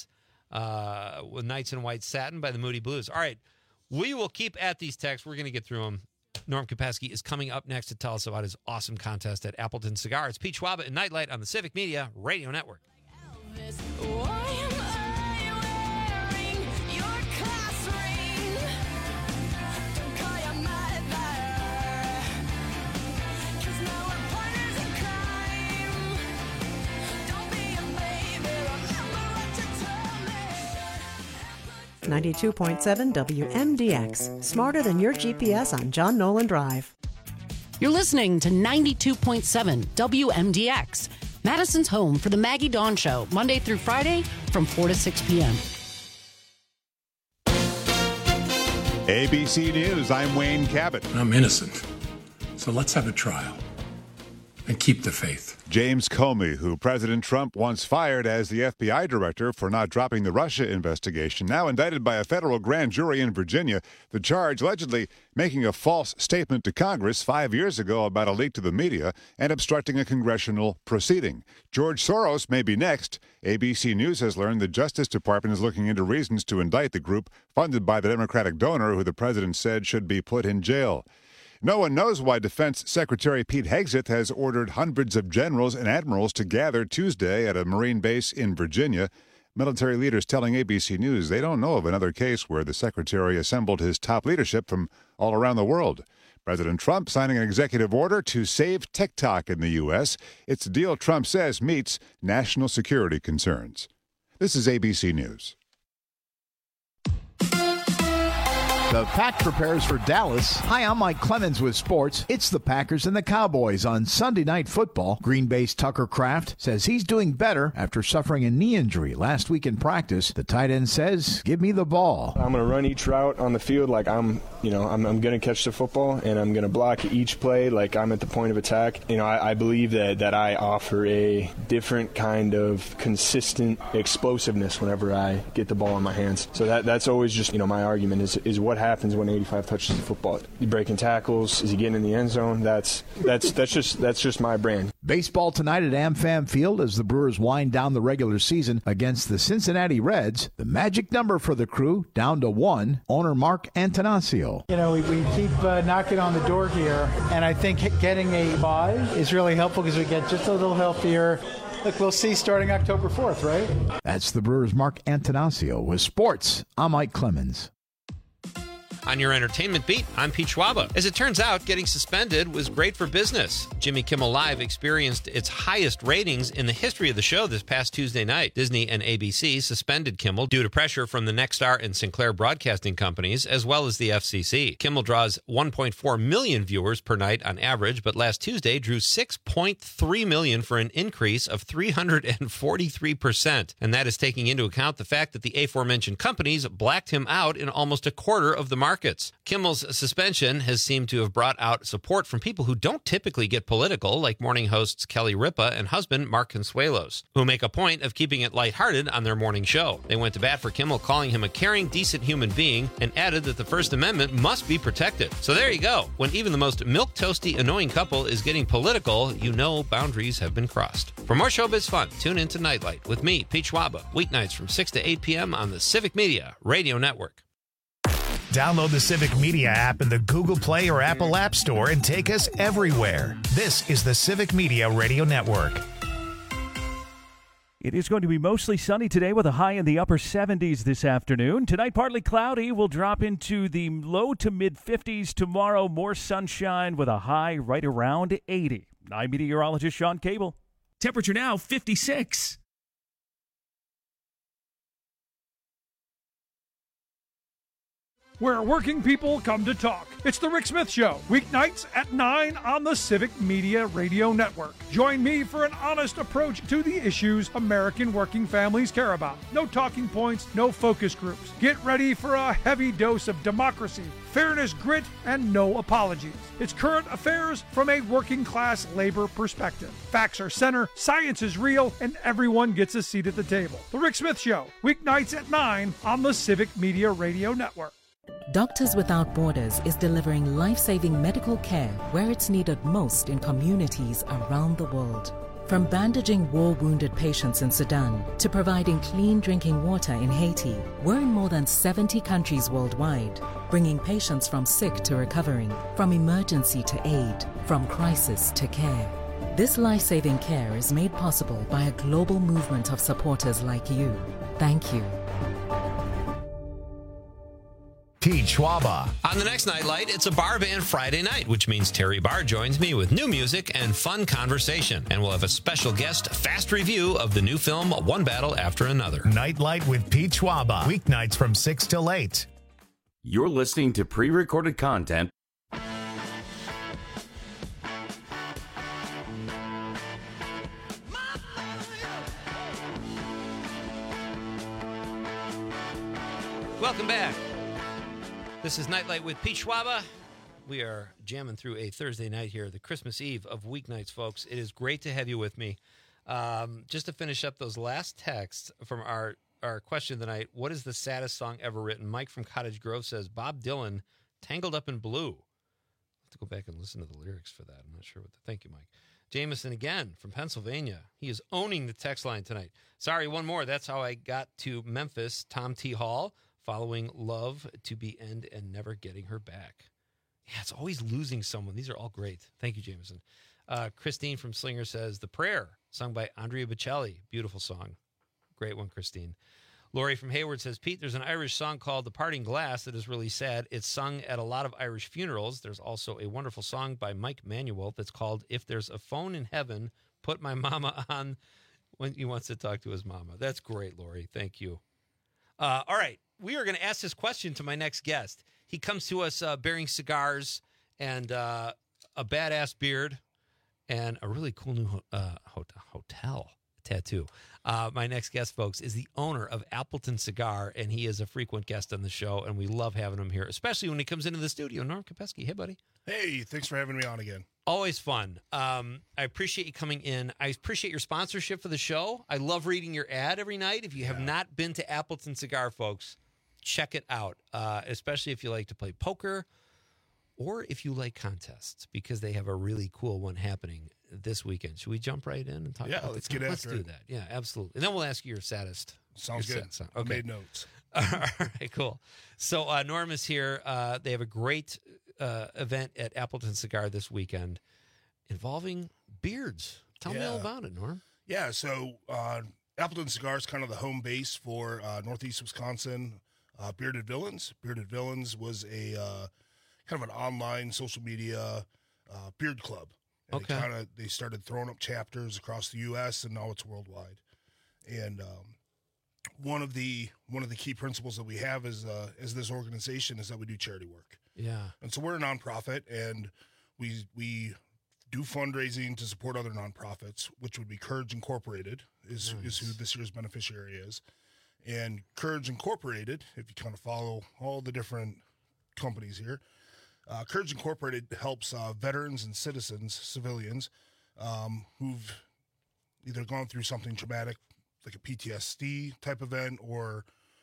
Speaker 25: with Nights in White Satin by the Moody Blues. All right, we will keep at these texts. We're going to get through them. Norm Kapowski is coming up next to tell us about his awesome contest at Appleton Cigar. It's Pete Schwaba and Nightlight on the Civic Media Radio Network.
Speaker 23: .7 WMDX, smarter than your GPS on John Nolan Drive.
Speaker 8: You're listening to 92.7 WMDX, Madison's home for the Maggie Dawn Show, Monday through Friday from 4 to 6 p.m.
Speaker 9: ABC News, I'm Wayne Cabot.
Speaker 10: I'm innocent, so let's have a trial and keep the faith.
Speaker 9: James Comey, who President Trump once fired as the FBI director for not dropping the Russia investigation, now indicted by a federal grand jury in Virginia. The charge allegedly making a false statement to Congress 5 years ago about a leak to the media and obstructing a congressional proceeding. George Soros may be next. ABC News has learned the Justice Department is looking into reasons to indict the group funded by the Democratic donor who the president said should be put in jail. No one knows why Defense Secretary Pete Hegseth has ordered hundreds of generals and admirals to gather Tuesday at a Marine base in Virginia. Military leaders telling ABC News they don't know of another case where the secretary assembled his top leadership from all around the world. President Trump signing an executive order to save TikTok in the U.S. It's a deal Trump says meets national security concerns. This is ABC News.
Speaker 15: The Pack prepares for Dallas. Hi, I'm Mike Clemens with sports. It's the Packers and the Cowboys on Sunday Night Football. Green Bay's Tucker Kraft says he's doing better after suffering a knee injury last week in practice. The tight end says, give me the ball.
Speaker 11: I'm going to run each route on the field like I'm going to catch the football, and I'm going to block each play like I'm at the point of attack. I believe that I offer a different kind of consistent explosiveness whenever I get the ball in my hands. So that's always just, my argument is what happens when 85 touches the football. You breaking tackles? Is he getting in the end zone? That's just my brand.
Speaker 15: Baseball tonight at AmFam Field as the Brewers wind down the regular season against the Cincinnati Reds. The magic number for the crew down to 1. Owner Mark Antanasio.
Speaker 17: We keep knocking on the door here, and I think getting a bye is really helpful because we get just a little healthier. Look, we'll see starting October 4th, right?
Speaker 15: That's the Brewers' Mark Antanasio. With sports, I'm Mike Clemens.
Speaker 25: On your entertainment beat, I'm Pete Schwaba. As it turns out, getting suspended was great for business. Jimmy Kimmel Live experienced its highest ratings in the history of the show this past Tuesday night. Disney and ABC suspended Kimmel due to pressure from the Nexstar and Sinclair broadcasting companies, as well as the FCC. Kimmel draws 1.4 million viewers per night on average, but last Tuesday drew 6.3 million for an increase of 343%. And that is taking into account the fact that the aforementioned companies blacked him out in almost a quarter of the market. Kimmel's suspension has seemed to have brought out support from people who don't typically get political, like morning hosts Kelly Ripa and husband Mark Consuelos, who make a point of keeping it lighthearted on their morning show. They went to bat for Kimmel, calling him a caring, decent human being, and added that the First Amendment must be protected. So there you go. When even the most milquetoasty, annoying couple is getting political, boundaries have been crossed. For more showbiz fun, tune into Nightlight with me, Pete Schwaba, weeknights from 6 to 8 p.m. on the Civic Media Radio Network.
Speaker 1: Download the Civic Media app in the Google Play or Apple App Store and take us everywhere. This is the Civic Media Radio Network.
Speaker 18: It is going to be mostly sunny today with a high in the upper 70s this afternoon. Tonight, partly cloudy. We'll drop into the low to mid-50s. Tomorrow, more sunshine with a high right around 80. I'm meteorologist Sean Cable.
Speaker 12: Temperature now 56.
Speaker 13: Where working people come to talk. It's the Rick Smith Show, weeknights at 9 on the Civic Media Radio Network. Join me for an honest approach to the issues American working families care about. No talking points, no focus groups. Get ready for a heavy dose of democracy, fairness, grit, and no apologies. It's current affairs from a working class labor perspective. Facts are center, science is real, and everyone gets a seat at the table. The Rick Smith Show, weeknights at 9 on the Civic Media Radio Network.
Speaker 16: Doctors Without Borders is delivering life-saving medical care where it's needed most in communities around the world. From bandaging war-wounded patients in Sudan to providing clean drinking water in Haiti, we're in more than 70 countries worldwide, bringing patients from sick to recovering, from emergency to aid, from crisis to care. This life-saving care is made possible by a global movement of supporters like you. Thank you.
Speaker 1: Pete Schwaba.
Speaker 25: On the next Nightlight, it's a bar band Friday night, which means Terry Barr joins me with new music and fun conversation. And we'll have a special guest fast review of the new film, One Battle After Another.
Speaker 1: Nightlight with Pete Schwaba. Weeknights from 6 till 8.
Speaker 24: You're listening to pre-recorded content.
Speaker 25: Welcome back. This is Nightlight with Pete Schwaba. We are jamming through a Thursday night here, the Christmas Eve of weeknights, folks. It is great to have you with me. Just to finish up those last texts from our question tonight, what is the saddest song ever written? Mike from Cottage Grove says, Bob Dylan, Tangled Up in Blue. I'll have to go back and listen to the lyrics for that. I'm not sure what to thank you, Mike. Jameson again from Pennsylvania. He is owning the text line tonight. Sorry, one more. That's how I got to Memphis. Tom T. Hall. Following love to be end and never getting her back. Yeah, it's always losing someone. These are all great. Thank you, Jameson. Christine from Slinger says, The Prayer, sung by Andrea Bocelli. Beautiful song. Great one, Christine. Lori from Hayward says, Pete, there's an Irish song called The Parting Glass that is really sad. It's sung at a lot of Irish funerals. There's also a wonderful song by Mike Manuel that's called If There's a Phone in Heaven, Put My Mama On when he wants to talk to his mama. That's great, Lori. Thank you. All right. We are going to ask this question to my next guest. He comes to us bearing cigars and a badass beard and a really cool new hotel tattoo. My next guest, folks, is the owner of Appleton Cigar, and he is a frequent guest on the show, and we love having him here, especially when he comes into the studio. Norm Kopeski, hey, buddy.
Speaker 3: Hey, thanks for having me on again.
Speaker 25: Always fun. I appreciate you coming in. I appreciate your sponsorship for the show. I love reading your ad every night. If you have not been to Appleton Cigar, folks, check it out, especially if you like to play poker or if you like contests, because they have a really cool one happening this weekend. Should we jump right in and talk about it?
Speaker 3: Let's get after it.
Speaker 25: Let's do that. Yeah, absolutely. And then we'll ask you your saddest.
Speaker 3: Sounds good.
Speaker 25: Okay.
Speaker 3: I made notes.
Speaker 25: All right, cool. So Norm is here. They have a great event at Appleton Cigar this weekend involving beards. Tell me all about it, Norm.
Speaker 3: Yeah, so Appleton Cigar is kind of the home base for Northeast Wisconsin Bearded Villains. Bearded Villains was a kind of an online social media beard club. And they started throwing up chapters across the U.S. and now it's worldwide. And one of the key principles that we have as this organization is that we do charity work.
Speaker 25: Yeah.
Speaker 3: And so we're a nonprofit, and we do fundraising to support other nonprofits, which would be Courage Incorporated is who this year's beneficiary is. And Courage Incorporated, if you kind of follow all the different companies here, Courage Incorporated helps veterans and civilians who've either gone through something traumatic, like a PTSD type event, or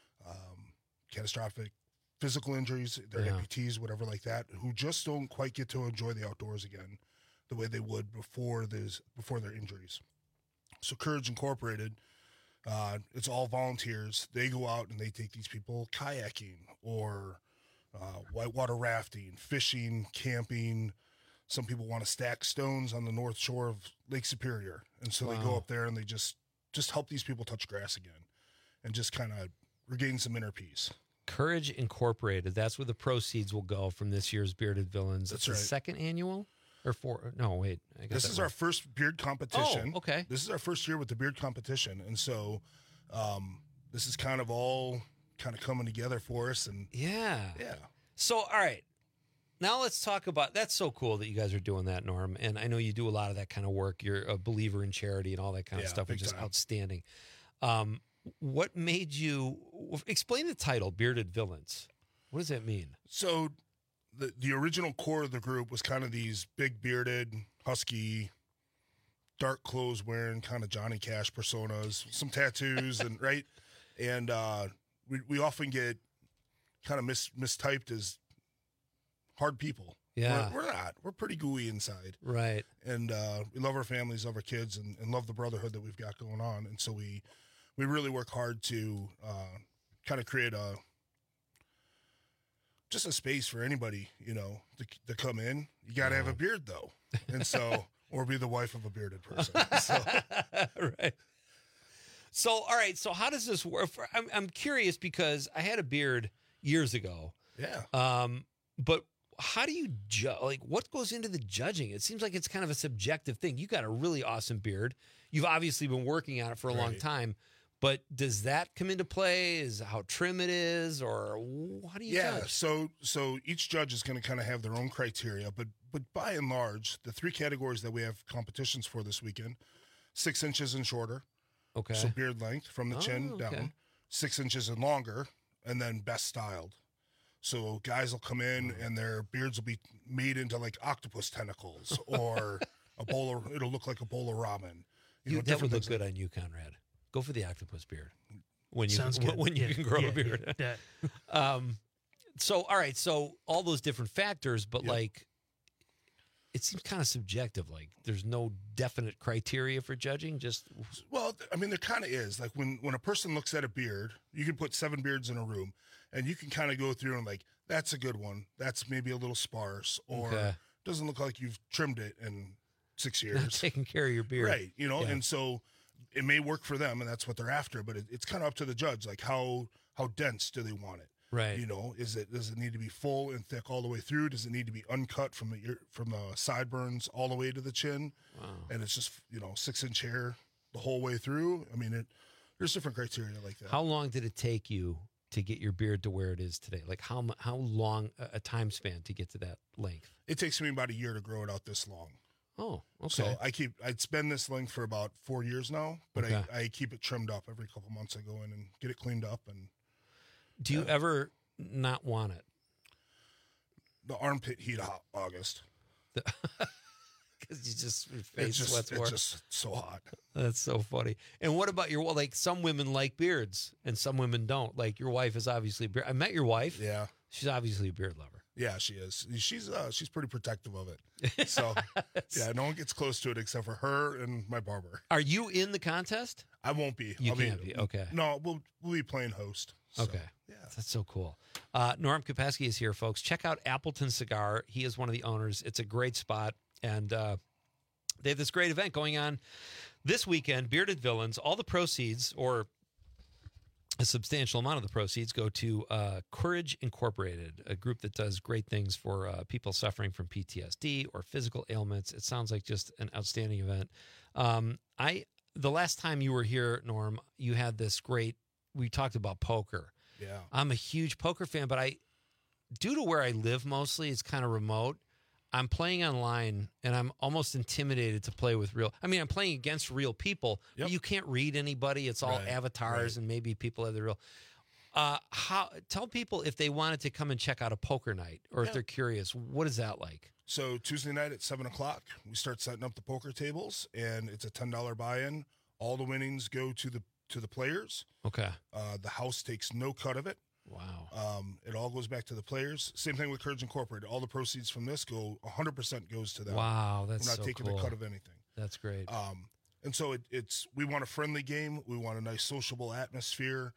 Speaker 3: catastrophic physical injuries, they're amputees, whatever like that, who just don't quite get to enjoy the outdoors again the way they would before their injuries. So Courage Incorporated, it's all volunteers. They go out and they take these people kayaking or whitewater rafting, fishing, camping. Some people want to stack stones on the north shore of Lake Superior. And so they go up there and they just help these people touch grass again and just kind of regain some inner peace.
Speaker 25: Courage Incorporated, that's where the proceeds will go from this year's Bearded Villains.
Speaker 3: That's
Speaker 25: it's
Speaker 3: right.
Speaker 25: The second annual? No, wait.
Speaker 3: This is our first beard competition.
Speaker 25: Oh, okay.
Speaker 3: This is our first year with the beard competition. And so this is kind of all kind of coming together for us. And
Speaker 25: Yeah.
Speaker 3: Yeah.
Speaker 25: So, all right. Now let's talk about, that's so cool that you guys are doing that, Norm. And I know you do a lot of that kind of work. You're a believer in charity and all that kind of stuff, which is outstanding. What made you, explain the title, Bearded Villains. What does that mean?
Speaker 3: So the original core of the group was kind of these big bearded, husky, dark clothes wearing kind of Johnny Cash personas, some tattoos, and right. And we often get kind of mistyped as hard people.
Speaker 25: Yeah.
Speaker 3: We're not. We're pretty gooey inside.
Speaker 25: Right.
Speaker 3: And we love our families, love our kids, and love the brotherhood that we've got going on. And so we really work hard to kind of create just a space for anybody, to come in. You got to have a beard, though. And so, or be the wife of a bearded person. So.
Speaker 25: Right. So, all right. So how does this work? I'm curious because I had a beard years ago.
Speaker 3: Yeah.
Speaker 25: But how do you judge? Like, what goes into the judging? It seems like it's kind of a subjective thing. You got a really awesome beard. You've obviously been working on it for a long time. But does that come into play? Is how trim it is, or how do you judge?
Speaker 3: So each judge is going to kind of have their own criteria, but by and large, the 3 categories that we have competitions for this weekend: 6 inches and shorter, so beard length from the chin down; 6 inches and longer, and then best styled. So guys will come in and their beards will be made into like octopus tentacles, or it'll look like a bowl of ramen.
Speaker 25: That would look good on you, Conrad. Go for the octopus beard when you can grow a beard. So all right, so all those different factors, but like it seems kind of subjective. Like there's no definite criteria for judging.
Speaker 3: There kind of is. Like when a person looks at a beard, you can put 7 beards in a room, and you can kind of go through and like, that's a good one. That's maybe a little sparse, or doesn't look like you've trimmed it in 6 years.
Speaker 25: Not taking care of your beard,
Speaker 3: right? And so. It may work for them, and that's what they're after. But it's kind of up to the judge, like how dense do they want it?
Speaker 25: Right.
Speaker 3: Does it need to be full and thick all the way through? Does it need to be uncut from the sideburns all the way to the chin?
Speaker 25: Wow.
Speaker 3: And it's just 6-inch hair the whole way through. I mean, there's different criteria like that.
Speaker 25: How long did it take you to get your beard to where it is today? Like how long a time span to get to that length?
Speaker 3: It takes me about a year to grow it out this long.
Speaker 25: Oh, okay.
Speaker 3: So it's been this length for about 4 years now, but I keep it trimmed up every couple months. I go in and get it cleaned up. And
Speaker 25: do you ever not want it?
Speaker 3: The armpit heat of August.
Speaker 25: Because your face sweats more.
Speaker 3: It's just so hot.
Speaker 25: That's so funny. And what about some women like beards and some women don't. Like your wife is obviously a beard. I met your wife.
Speaker 3: Yeah.
Speaker 25: She's obviously a beard lover.
Speaker 3: Yeah, she is. She's pretty protective of it. So no one gets close to it except for her and my barber.
Speaker 25: Are you in the contest?
Speaker 3: I won't be.
Speaker 25: You can't be. Okay.
Speaker 3: No, we'll be playing host. So,
Speaker 25: okay.
Speaker 3: Yeah.
Speaker 25: That's so cool. Norm Kopesky is here, folks. Check out Appleton Cigar. He is one of the owners. It's a great spot. And they have this great event going on this weekend, Bearded Villains. All the proceeds, or a substantial amount of the proceeds, go to Courage Incorporated, a group that does great things for people suffering from PTSD or physical ailments. It sounds like just an outstanding event. The last time you were here, Norm, you had this we talked about poker.
Speaker 3: Yeah.
Speaker 25: I'm a huge poker fan, but due to where I live mostly, it's kind of remote. I'm playing online, and I'm almost intimidated to play with I'm playing against real people, but you can't read anybody. It's all avatars, and maybe people have the real. Tell people if they wanted to come and check out a poker night, or if they're curious, what is that like?
Speaker 3: So Tuesday night at 7:00, we start setting up the poker tables, and it's a $10 buy-in. All the winnings go to the players.
Speaker 25: Okay.
Speaker 3: The house takes no cut of it.
Speaker 25: Wow.
Speaker 3: It all goes back to the players. Same thing with Courage Incorporated. All the proceeds from this 100% goes to them.
Speaker 25: Wow, that's
Speaker 3: We're not
Speaker 25: so
Speaker 3: taking
Speaker 25: cool.
Speaker 3: a cut of anything.
Speaker 25: That's great.
Speaker 3: And so we want a friendly game. We want a nice sociable atmosphere.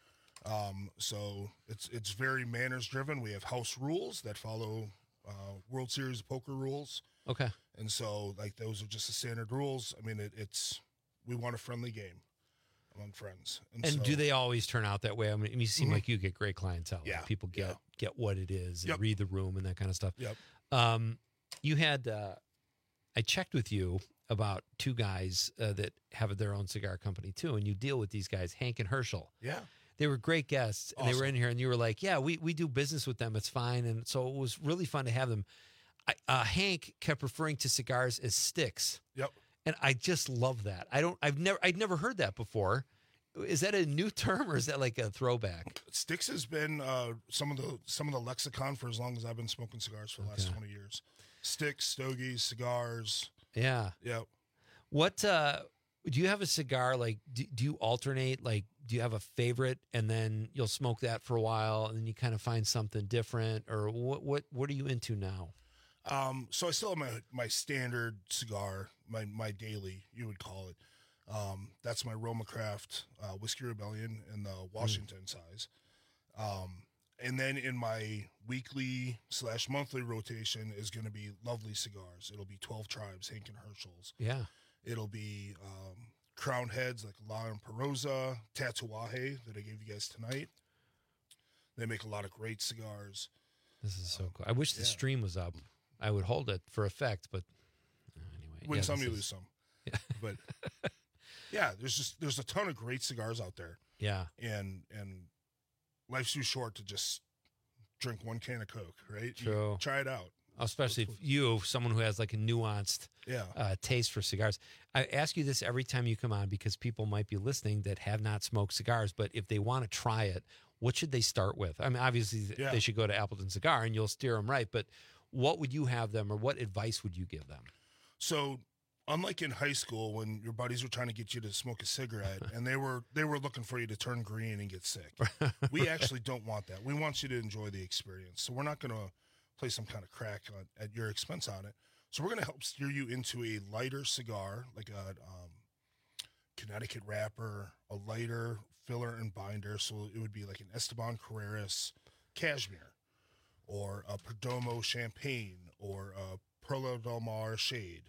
Speaker 3: So it's very manners driven. We have house rules that follow World Series of Poker rules.
Speaker 25: Okay.
Speaker 3: And so those are just the standard rules. I mean, we want a friendly game among friends.
Speaker 25: And so, do they always turn out that way? I mean, you seem like you get great clientele.
Speaker 3: Yeah.
Speaker 25: Like people get what it is and read the room and that kind of stuff.
Speaker 3: Yep.
Speaker 25: You had, I checked with you about 2 guys that have their own cigar company too, and you deal with these guys, Hank and Herschel.
Speaker 3: Yeah.
Speaker 25: They were great guests, and they were in here, and you were like, yeah, we do business with them. It's fine. And so it was really fun to have them. Hank kept referring to cigars as sticks.
Speaker 3: Yep.
Speaker 25: And I just love that. I'd never heard that before. Is that a new term, or is that like a throwback?
Speaker 3: Sticks has been some of the lexicon for as long as I've been smoking cigars for the last 20 years. Sticks, stogies, cigars.
Speaker 25: Yeah.
Speaker 3: Yep.
Speaker 25: What do you have a cigar like? Do you alternate? Like, do you have a favorite, and then you'll smoke that for a while, and then you kind of find something different, or what are you into now?
Speaker 3: So I still have my standard cigar, my daily, you would call it. That's my Roma Craft Whiskey Rebellion in the Washington size. And then in my weekly / monthly rotation is going to be Lovely Cigars. It'll be 12 Tribes, Hank and Herschel's.
Speaker 25: Yeah.
Speaker 3: It'll be Crown Heads like La Perosa, Tatuaje that I gave you guys tonight. They make a lot of great cigars.
Speaker 25: This is so cool. I wish the stream was up. I would hold it for effect, but anyway.
Speaker 3: Win some, you lose some. Yeah. But yeah, there's a ton of great cigars out there.
Speaker 25: Yeah.
Speaker 3: And life's too short to just drink one can of Coke, right?
Speaker 25: True.
Speaker 3: You try it out.
Speaker 25: Especially if you, someone who has like a nuanced taste for cigars. I ask you this every time you come on because people might be listening that have not smoked cigars, but if they want to try it, what should they start with? I mean, obviously they should go to Appleton Cigar and you'll steer them right, but what would you have them or what advice would you give them?
Speaker 3: So unlike in high school when your buddies were trying to get you to smoke a cigarette and they were looking for you to turn green and get sick, we actually don't want that. We want you to enjoy the experience. So we're not going to play some kind of crack at your expense on it. So we're going to help steer you into a lighter cigar, like a Connecticut wrapper, a lighter filler and binder. So it would be like an Esteban Carreras Cashmere or a Perdomo Champagne or a Perla Del Mar Shade.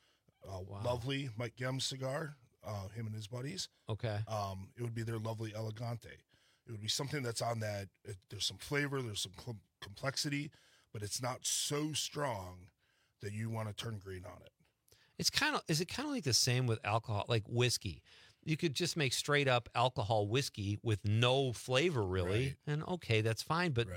Speaker 3: Lovely Mike Gem cigar, him and his buddies.
Speaker 25: Okay.
Speaker 3: It would be their Lovely Elegante. It would be something that's on that. There's some flavor, there's some complexity, but it's not so strong that you want to turn green on it.
Speaker 25: Is it kind of like the same with alcohol, like whiskey? You could just make straight up alcohol whiskey with no flavor really, and okay, that's fine. But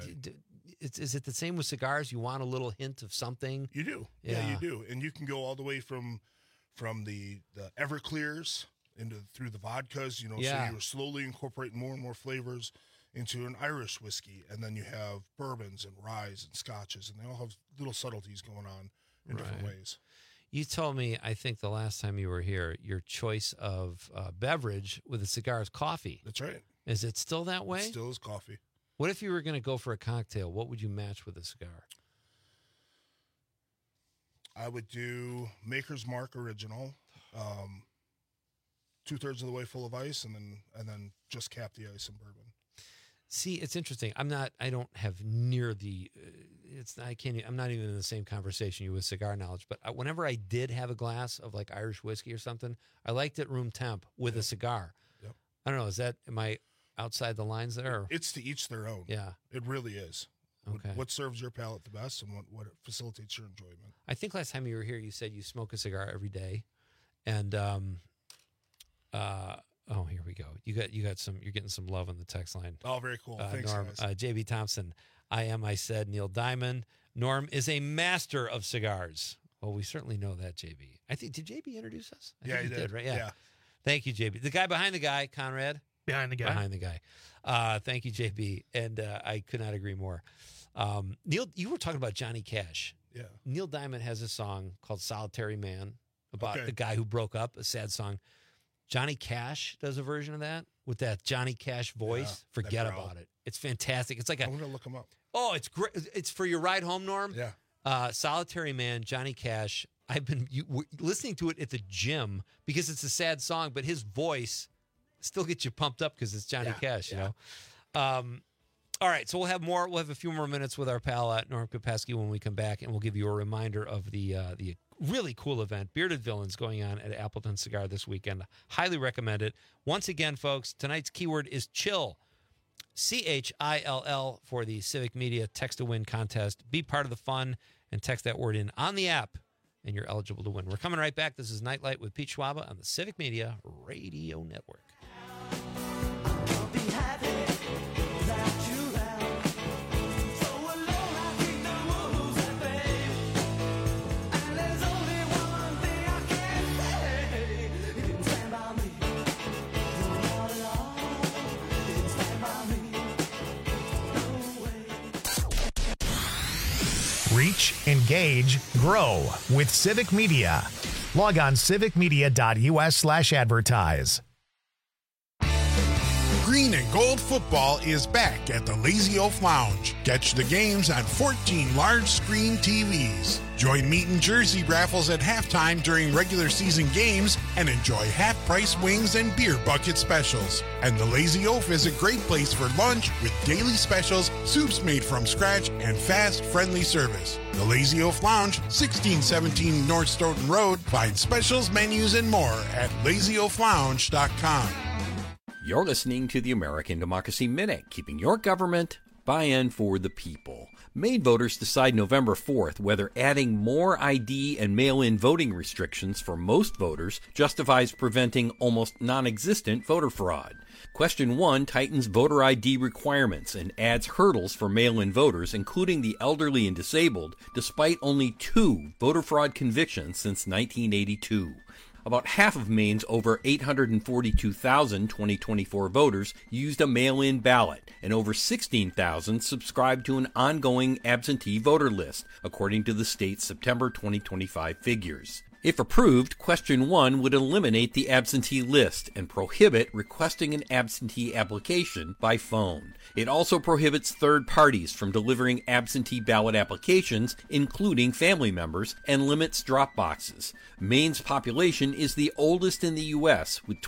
Speaker 25: is it the same with cigars? You want a little hint of something?
Speaker 3: You do, yeah, you do, and you can go all the way from the Everclears through the vodkas. So you're slowly incorporating more and more flavors into an Irish whiskey, and then you have bourbons and ryes and scotches, and they all have little subtleties going on in different ways.
Speaker 25: You told me, I think the last time you were here, your choice of beverage with a cigar is coffee.
Speaker 3: That's right.
Speaker 25: Is it still that way?
Speaker 3: It still is coffee.
Speaker 25: What if you were going to go for a cocktail? What would you match with a cigar?
Speaker 3: I would do Maker's Mark Original, 2/3 of the way full of ice, and then just cap the ice in bourbon.
Speaker 25: See, it's interesting. I don't have near the. I'm not even in the same conversation you with cigar knowledge. But whenever I did have a glass of like Irish whiskey or something, I liked it room temp with a cigar.
Speaker 3: Yep.
Speaker 25: I don't know. Am I outside the lines there? Or?
Speaker 3: It's to each their own.
Speaker 25: Yeah,
Speaker 3: it really is.
Speaker 25: Okay.
Speaker 3: What serves your palate the best, and what facilitates your enjoyment?
Speaker 25: I think last time you were here, you said you smoke a cigar every day, and oh, here we go. You're getting some love on the text line.
Speaker 3: Oh, very cool. Thanks,
Speaker 25: Norm,
Speaker 3: guys.
Speaker 25: JB Thompson. I said, Neil Diamond. Norm is a master of cigars. Well, we certainly know that, JB. I think, did JB introduce us? I think
Speaker 3: he did,
Speaker 25: right? Yeah. Thank you, JB. The guy behind the guy, Conrad.
Speaker 2: Behind the guy.
Speaker 25: Thank you, JB. And I could not agree more. Neil, you were talking about Johnny Cash.
Speaker 3: Yeah.
Speaker 25: Neil Diamond has a song called Solitary Man about the guy who broke up, a sad song. Johnny Cash does a version of that with that Johnny Cash voice.
Speaker 3: Yeah,
Speaker 25: forget about it. It's fantastic. It's like
Speaker 3: I'm going to look him up.
Speaker 25: Oh, it's great. It's for your ride home, Norm.
Speaker 3: Yeah.
Speaker 25: Solitary Man, Johnny Cash. I've been listening to it at the gym because it's a sad song, but his voice still gets you pumped up because it's Johnny Cash, you know? All right, so we'll have more. We'll have a few more minutes with our pal Norm Kopesky when we come back, and we'll give you a reminder of the really cool event, Bearded Villains, going on at Appleton Cigar this weekend. Highly recommend it. Once again, folks, tonight's keyword is chill. CHILL for the Civic Media Text to Win contest. Be part of the fun and text that word in on the app, and you're eligible to win. We're coming right back. This is Nightlight with Pete Schwaba on the Civic Media Radio Network.
Speaker 1: Reach, engage, grow with Civic Media. Log on civicmedia.us/advertise.
Speaker 4: Green and Gold football is back at the Lazy Oaf Lounge. Catch the games on 14 large screen TVs. Join Meat & Jersey raffles at halftime during regular season games and enjoy half-price wings and beer bucket specials. And the Lazy Oaf is a great place for lunch with daily specials, soups made from scratch, and fast, friendly service. The Lazy Oaf Lounge, 1617 North Stoughton Road. Find specials, menus, and more at lazyoaflounge.com.
Speaker 14: You're listening to the American Democracy Minute, keeping your government by-in for the people. Maine voters decide November 4th whether adding more ID and mail-in voting restrictions for most voters justifies preventing almost non-existent voter fraud. Question 1 tightens voter ID requirements and adds hurdles for mail-in voters, including the elderly and disabled, despite only 2 voter fraud convictions since 1982. About half of Maine's over 842,000 2024 voters used a mail-in ballot, and over 16,000 subscribed to an ongoing absentee voter list, according to the state's September 2025 figures. If approved, Question 1 would eliminate the absentee list and prohibit requesting an absentee application by phone. It also prohibits third parties from delivering absentee ballot applications, including family members, and limits drop boxes. Maine's population is the oldest in the U.S., with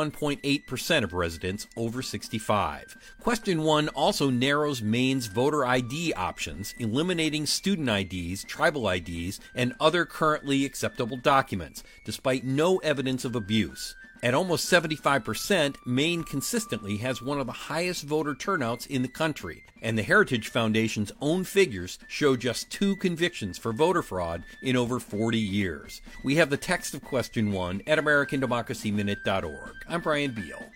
Speaker 14: 21.8% of residents over 65. Question 1 also narrows Maine's voter ID options, eliminating student IDs, tribal IDs, and other currently acceptable documents, despite no evidence of abuse. At almost 75%, Maine consistently has one of the highest voter turnouts in the country, and the Heritage Foundation's own figures show just 2 convictions for voter fraud in over 40 years. We have the text of Question 1 at AmericanDemocracyMinute.org. I'm Brian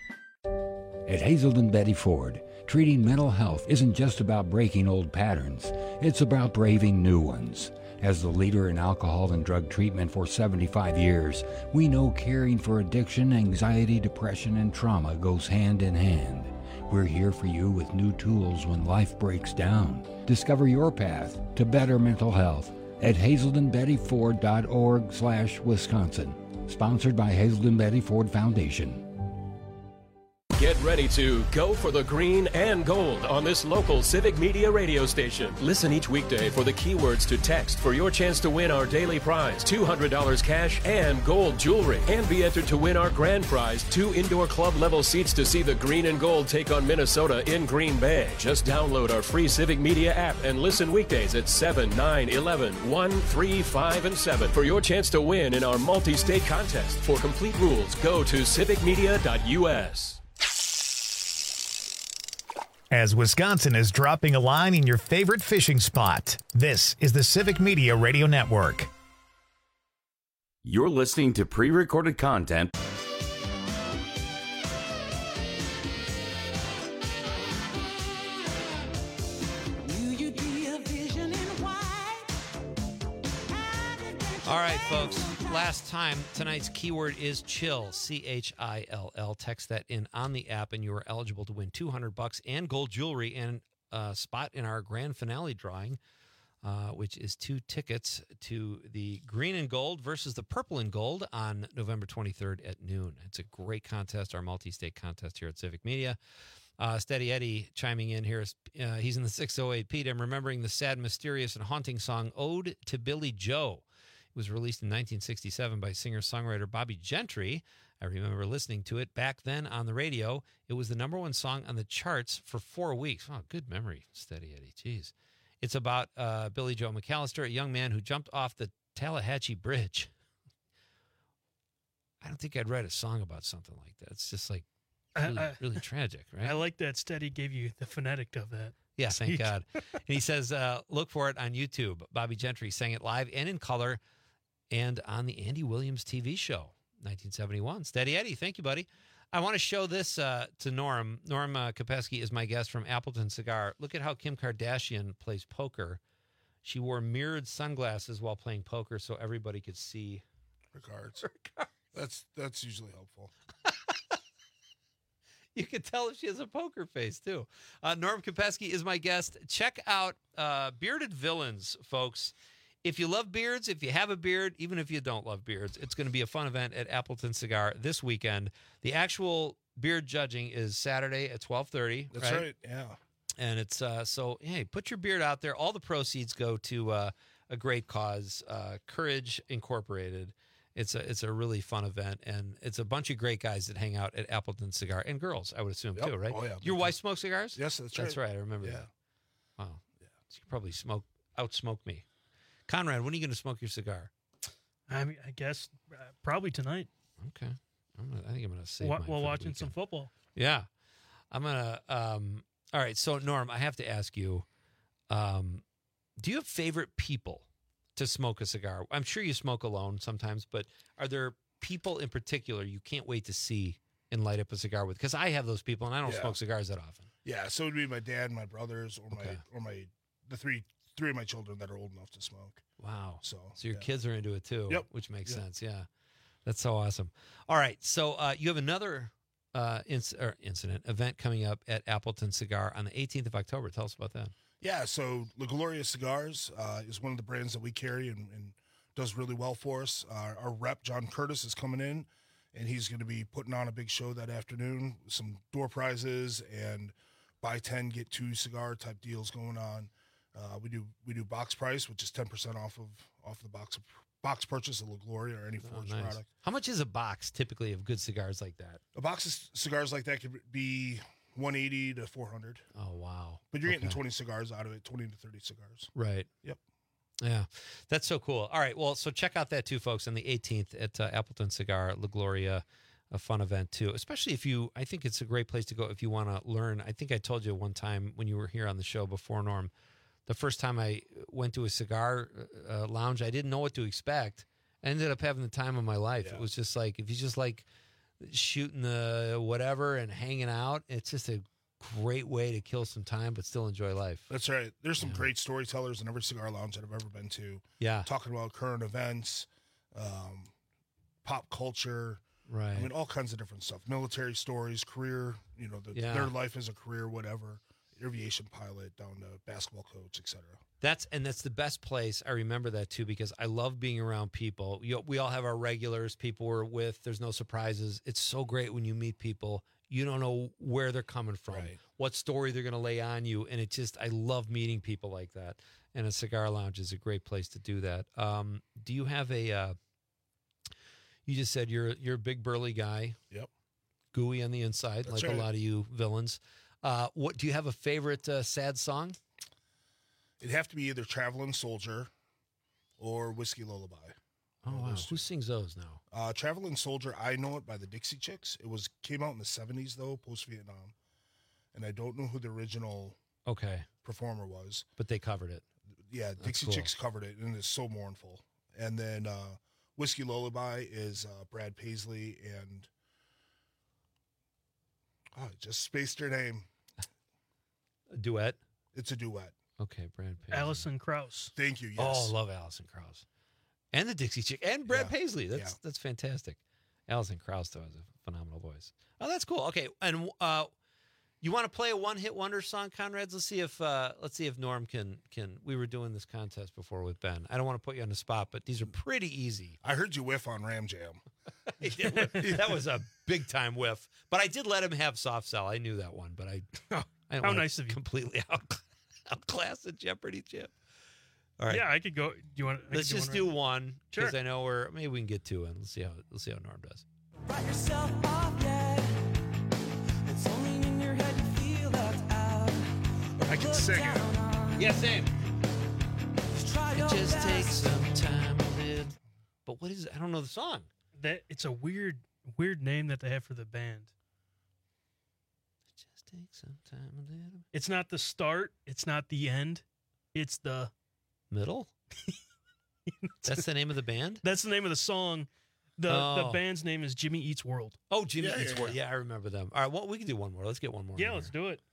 Speaker 14: Beal.
Speaker 19: At Hazelden Betty Ford, treating mental health isn't just about breaking old patterns, it's about braving new ones. As the leader in alcohol and drug treatment for 75 years, we know caring for addiction, anxiety, depression, and trauma goes hand in hand. We're here for you with new tools when life breaks down. Discover your path to better mental health at hazeldenbettyford.org/Wisconsin. Sponsored by Hazelden Betty Ford Foundation.
Speaker 20: Get ready to go for the green and gold on this local Civic Media radio station. Listen each weekday for the keywords to text for your chance to win our daily prize, $200 cash and gold jewelry. And be entered to win our grand prize, 2 indoor club level seats to see the green and gold take on Minnesota in Green Bay. Just download our free Civic Media app and listen weekdays at 7, 9, 11, 1, 3, 5, and 7 for your chance to win in our multi-state contest. For complete rules, go to civicmedia.us.
Speaker 1: As Wisconsin is dropping a line in your favorite fishing spot, this is the Civic Media Radio Network.
Speaker 24: You're listening to pre-recorded content.
Speaker 25: All right, folks. Last time, tonight's keyword is chill, CHILL. Text that in on the app, and you are eligible to win $200 and gold jewelry and a spot in our grand finale drawing, which is 2 tickets to the green and gold versus the purple and gold on November 23rd at noon. It's a great contest, our multi-state contest here at Civic Media. Steady Eddie chiming in here. He's in the 608. Pete, I'm remembering the sad, mysterious, and haunting song Ode to Billy Joe. It was released in 1967 by singer-songwriter Bobby Gentry. I remember listening to it back then on the radio. It was the #1 song on the charts for 4 weeks. Oh, good memory, Steady Eddie. Jeez. It's about Billy Joe McAllister, a young man who jumped off the Tallahatchie Bridge. I don't think I'd write a song about something like that. It's just like really tragic, right?
Speaker 2: I like that Steady gave you the phonetic of that.
Speaker 25: Yeah, thank God. And he says, look for it on YouTube. Bobby Gentry sang it live and in color and on the Andy Williams TV show, 1971. Steady Eddie, thank you, buddy. I want to show this to Norm. Norm Kopesky is my guest from Appleton Cigar. Look at how Kim Kardashian plays poker. She wore mirrored sunglasses while playing poker so everybody could see
Speaker 3: her cards. That's usually helpful.
Speaker 25: You can tell if she has a poker face, too. Norm Kopesky is my guest. Check out Bearded Villains, folks. If you love beards, if you have a beard, even if you don't love beards, it's going to be a fun event at Appleton Cigar this weekend. The actual beard judging is Saturday at 12:30.
Speaker 3: That's right, yeah.
Speaker 25: And it's so, hey, put your beard out there. All the proceeds go to a great cause, Courage Incorporated. It's a really fun event, and it's a bunch of great guys that hang out at Appleton Cigar, and girls, I would assume, too, right?
Speaker 3: Oh, yeah.
Speaker 25: Your wife smokes cigars?
Speaker 3: Yes, that's right.
Speaker 25: That's right. I remember that. Wow. Yeah. So you probably outsmoke me. Conrad, when are you going to smoke your cigar?
Speaker 2: I guess probably tonight.
Speaker 25: Okay. I think I'm going to save
Speaker 2: While
Speaker 25: mine for the
Speaker 2: watching
Speaker 25: weekend.
Speaker 2: some football.
Speaker 25: Yeah. I'm going to, all right. So Norm, I have to ask you, do you have favorite people to smoke a cigar? I'm sure you smoke alone sometimes, but are there people in particular you can't wait to see and light up a cigar with? Because I have those people, and I don't smoke cigars that often.
Speaker 3: Yeah, so it would be my dad, my brothers, or the three of my children that are old enough to smoke.
Speaker 25: Wow.
Speaker 3: So
Speaker 25: your kids are into it too.
Speaker 3: Yep.
Speaker 25: Which makes sense. Yeah. That's so awesome. All right. So you have another event coming up at Appleton Cigar on the 18th of October. Tell us about that.
Speaker 3: Yeah, so La Gloria Cigars is one of the brands that we carry and does really well for us. Our rep, John Curtis, is coming in, and he's going to be putting on a big show that afternoon, some door prizes and buy 10, get 2 cigar type deals going on. We do box price, which is 10% off the box purchase of La Gloria or any Forge product.
Speaker 25: How much is a box typically of good cigars like that?
Speaker 3: A box of cigars like that could be $180 to $400.
Speaker 25: Oh, wow.
Speaker 3: But you're getting 20 cigars out of it, 20 to 30 cigars.
Speaker 25: Right.
Speaker 3: Yep.
Speaker 25: Yeah. That's so cool. All right. Well, so check out that too, folks, on the 18th at Appleton Cigar, La Gloria, a fun event too, especially I think it's a great place to go if you want to learn. I think I told you one time when you were here on the show before, Norm, the first time I went to a cigar lounge, I didn't know what to expect. I ended up having the time of my life. Yeah. It was just like, if you just like shooting the whatever and hanging out, it's just a great way to kill some time but still enjoy life.
Speaker 3: That's right. There's some great storytellers in every cigar lounge that I've ever been to.
Speaker 25: Yeah.
Speaker 3: Talking about current events, pop culture.
Speaker 25: Right.
Speaker 3: I mean, all kinds of different stuff. Military stories, career, their life as a career, whatever. Aviation pilot down to basketball coach, etc.
Speaker 25: That's the best place. I remember that too, because I love being around people. We all have our regulars, people we're with. There's no surprises. It's so great when you meet people. You don't know where they're coming from, what story they're going to lay on you. And I love meeting people like that. And a cigar lounge is a great place to do that. Do you have you just said you're a big burly guy.
Speaker 3: Yep.
Speaker 25: Gooey on the inside,
Speaker 3: That's
Speaker 25: like
Speaker 3: right.
Speaker 25: a lot of you villains. What do you have a favorite sad song?
Speaker 3: It'd have to be either Traveling Soldier or Whiskey Lullaby.
Speaker 25: Oh, wow. Who sings those now?
Speaker 3: Traveling Soldier, I Know It by the Dixie Chicks. Came out in the 70s, though, post-Vietnam. And I don't know who the original performer was.
Speaker 25: But they covered it.
Speaker 3: Yeah,
Speaker 25: That's
Speaker 3: Dixie
Speaker 25: cool.
Speaker 3: Chicks covered it, and it's so mournful. And then Whiskey Lullaby is Brad Paisley and... I just spaced her name.
Speaker 25: A duet?
Speaker 3: It's a duet.
Speaker 25: Okay, Brad Paisley.
Speaker 2: Allison Krauss.
Speaker 3: Thank you. Yes.
Speaker 25: Oh, I love Allison Krauss. And the Dixie Chick. And Brad Paisley. That's fantastic. Allison Krauss, though, has a phenomenal voice. Oh, that's cool. Okay, and you want to play a one-hit wonder song, Conrad? Let's see if Norm can. We were doing this contest before with Ben. I don't want to put you on the spot, but these are pretty easy.
Speaker 3: I heard you whiff on Ram Jam.
Speaker 25: That was a big-time whiff. But I did let him have Soft Cell. I knew that one, but I didn't
Speaker 2: How
Speaker 25: want
Speaker 2: nice
Speaker 25: to
Speaker 2: of you.
Speaker 25: completely outclass the Jeopardy chip. All right.
Speaker 2: Yeah, I could go. Do you want?
Speaker 25: Let's just do one because
Speaker 2: Sure.
Speaker 25: I know maybe we can get two, and let's see how Norm does.
Speaker 5: Write yourself off, yeah. It's only in your head you feel left out.
Speaker 3: I can sing it.
Speaker 25: Yeah, same.
Speaker 5: It
Speaker 25: just takes some time with it. But what is it? I don't know the song.
Speaker 2: That it's a weird name that they have for the band.
Speaker 25: It just takes some time with it.
Speaker 2: It's not the start. It's not the end. It's the
Speaker 25: middle. That's the name of the band?
Speaker 2: That's the name of the song. The band's name is Jimmy Eats World.
Speaker 25: Oh, Jimmy Eats World. Yeah, I remember them. All right, well, we can do one more. Let's get one more.
Speaker 2: Yeah, let's do it.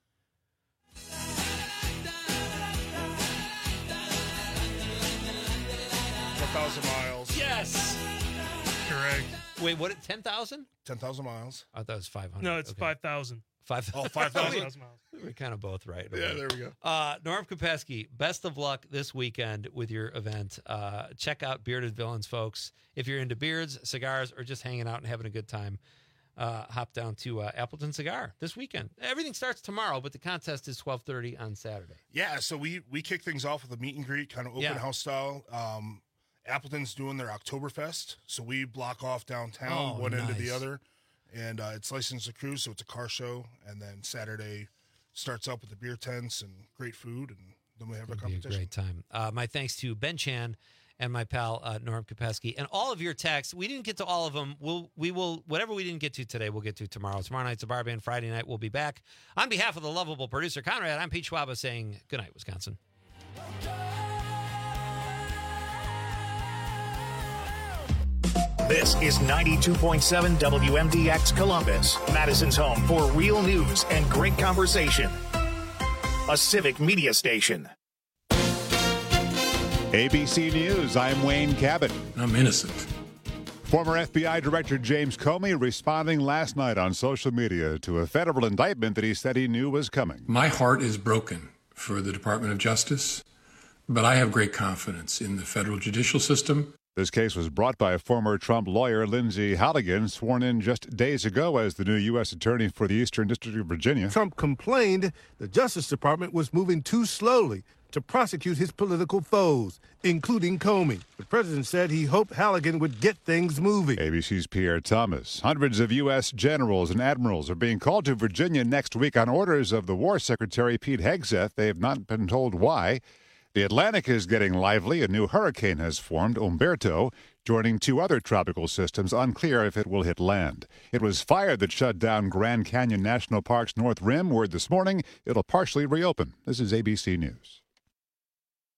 Speaker 3: 1,000 miles.
Speaker 25: Yes.
Speaker 2: Correct.
Speaker 25: Wait, what? 10,000?
Speaker 3: 10,000 miles.
Speaker 25: I thought it was 500.
Speaker 2: No, it's 5,000.
Speaker 25: 5,000.
Speaker 3: Oh, 5,000.
Speaker 25: We're kind of both right.
Speaker 3: Yeah, there we go.
Speaker 25: Norm Kopesky, best of luck this weekend with your event. Check out Bearded Villains, folks. If you're into beards, cigars, or just hanging out and having a good time, hop down to Appleton Cigar this weekend. Everything starts tomorrow, but the contest is 12:30 on Saturday.
Speaker 3: Yeah, so we kick things off with a meet and greet, kind of open house style. Appleton's doing their Oktoberfest, so we block off downtown, one end to the other, and it's licensed to cruise, so it's a car show, and then Saturday starts up with the beer tents and great food, and then we have a competition.
Speaker 25: Be a great time. My thanks to Ben Chan and my pal Norm Kopeski, and all of your texts. We didn't get to all of them. We will whatever we didn't get to today, we'll get to tomorrow. Tomorrow night's a bar band. Friday night we'll be back. On behalf of the lovable producer Conrad, I'm Pete Schwaba saying good night, Wisconsin.
Speaker 1: This is 92.7 WMDX Columbus, Madison's home for real news and great conversation. A civic media station.
Speaker 9: ABC News, I'm Wayne Cabot.
Speaker 10: I'm innocent.
Speaker 9: Former FBI Director James Comey responding last night on social media to a federal indictment that he said he knew was coming.
Speaker 10: My heart is broken for the Department of Justice, but I have great confidence in the federal judicial system.
Speaker 9: This case was brought by former Trump lawyer Lindsay Halligan, sworn in just days ago as the new U.S. Attorney for the Eastern District of Virginia.
Speaker 6: Trump complained the Justice Department was moving too slowly to prosecute his political foes, including Comey. The president said he hoped Halligan would get things moving.
Speaker 9: ABC's Pierre Thomas. Hundreds of U.S. generals and admirals are being called to Virginia next week on orders of the War Secretary Pete Hegseth. They have not been told why. The Atlantic is getting lively. A new hurricane has formed, Umberto, joining two other tropical systems, unclear if it will hit land. It was fire that shut down Grand Canyon National Park's North Rim. Word this morning, it'll partially reopen. This is ABC News.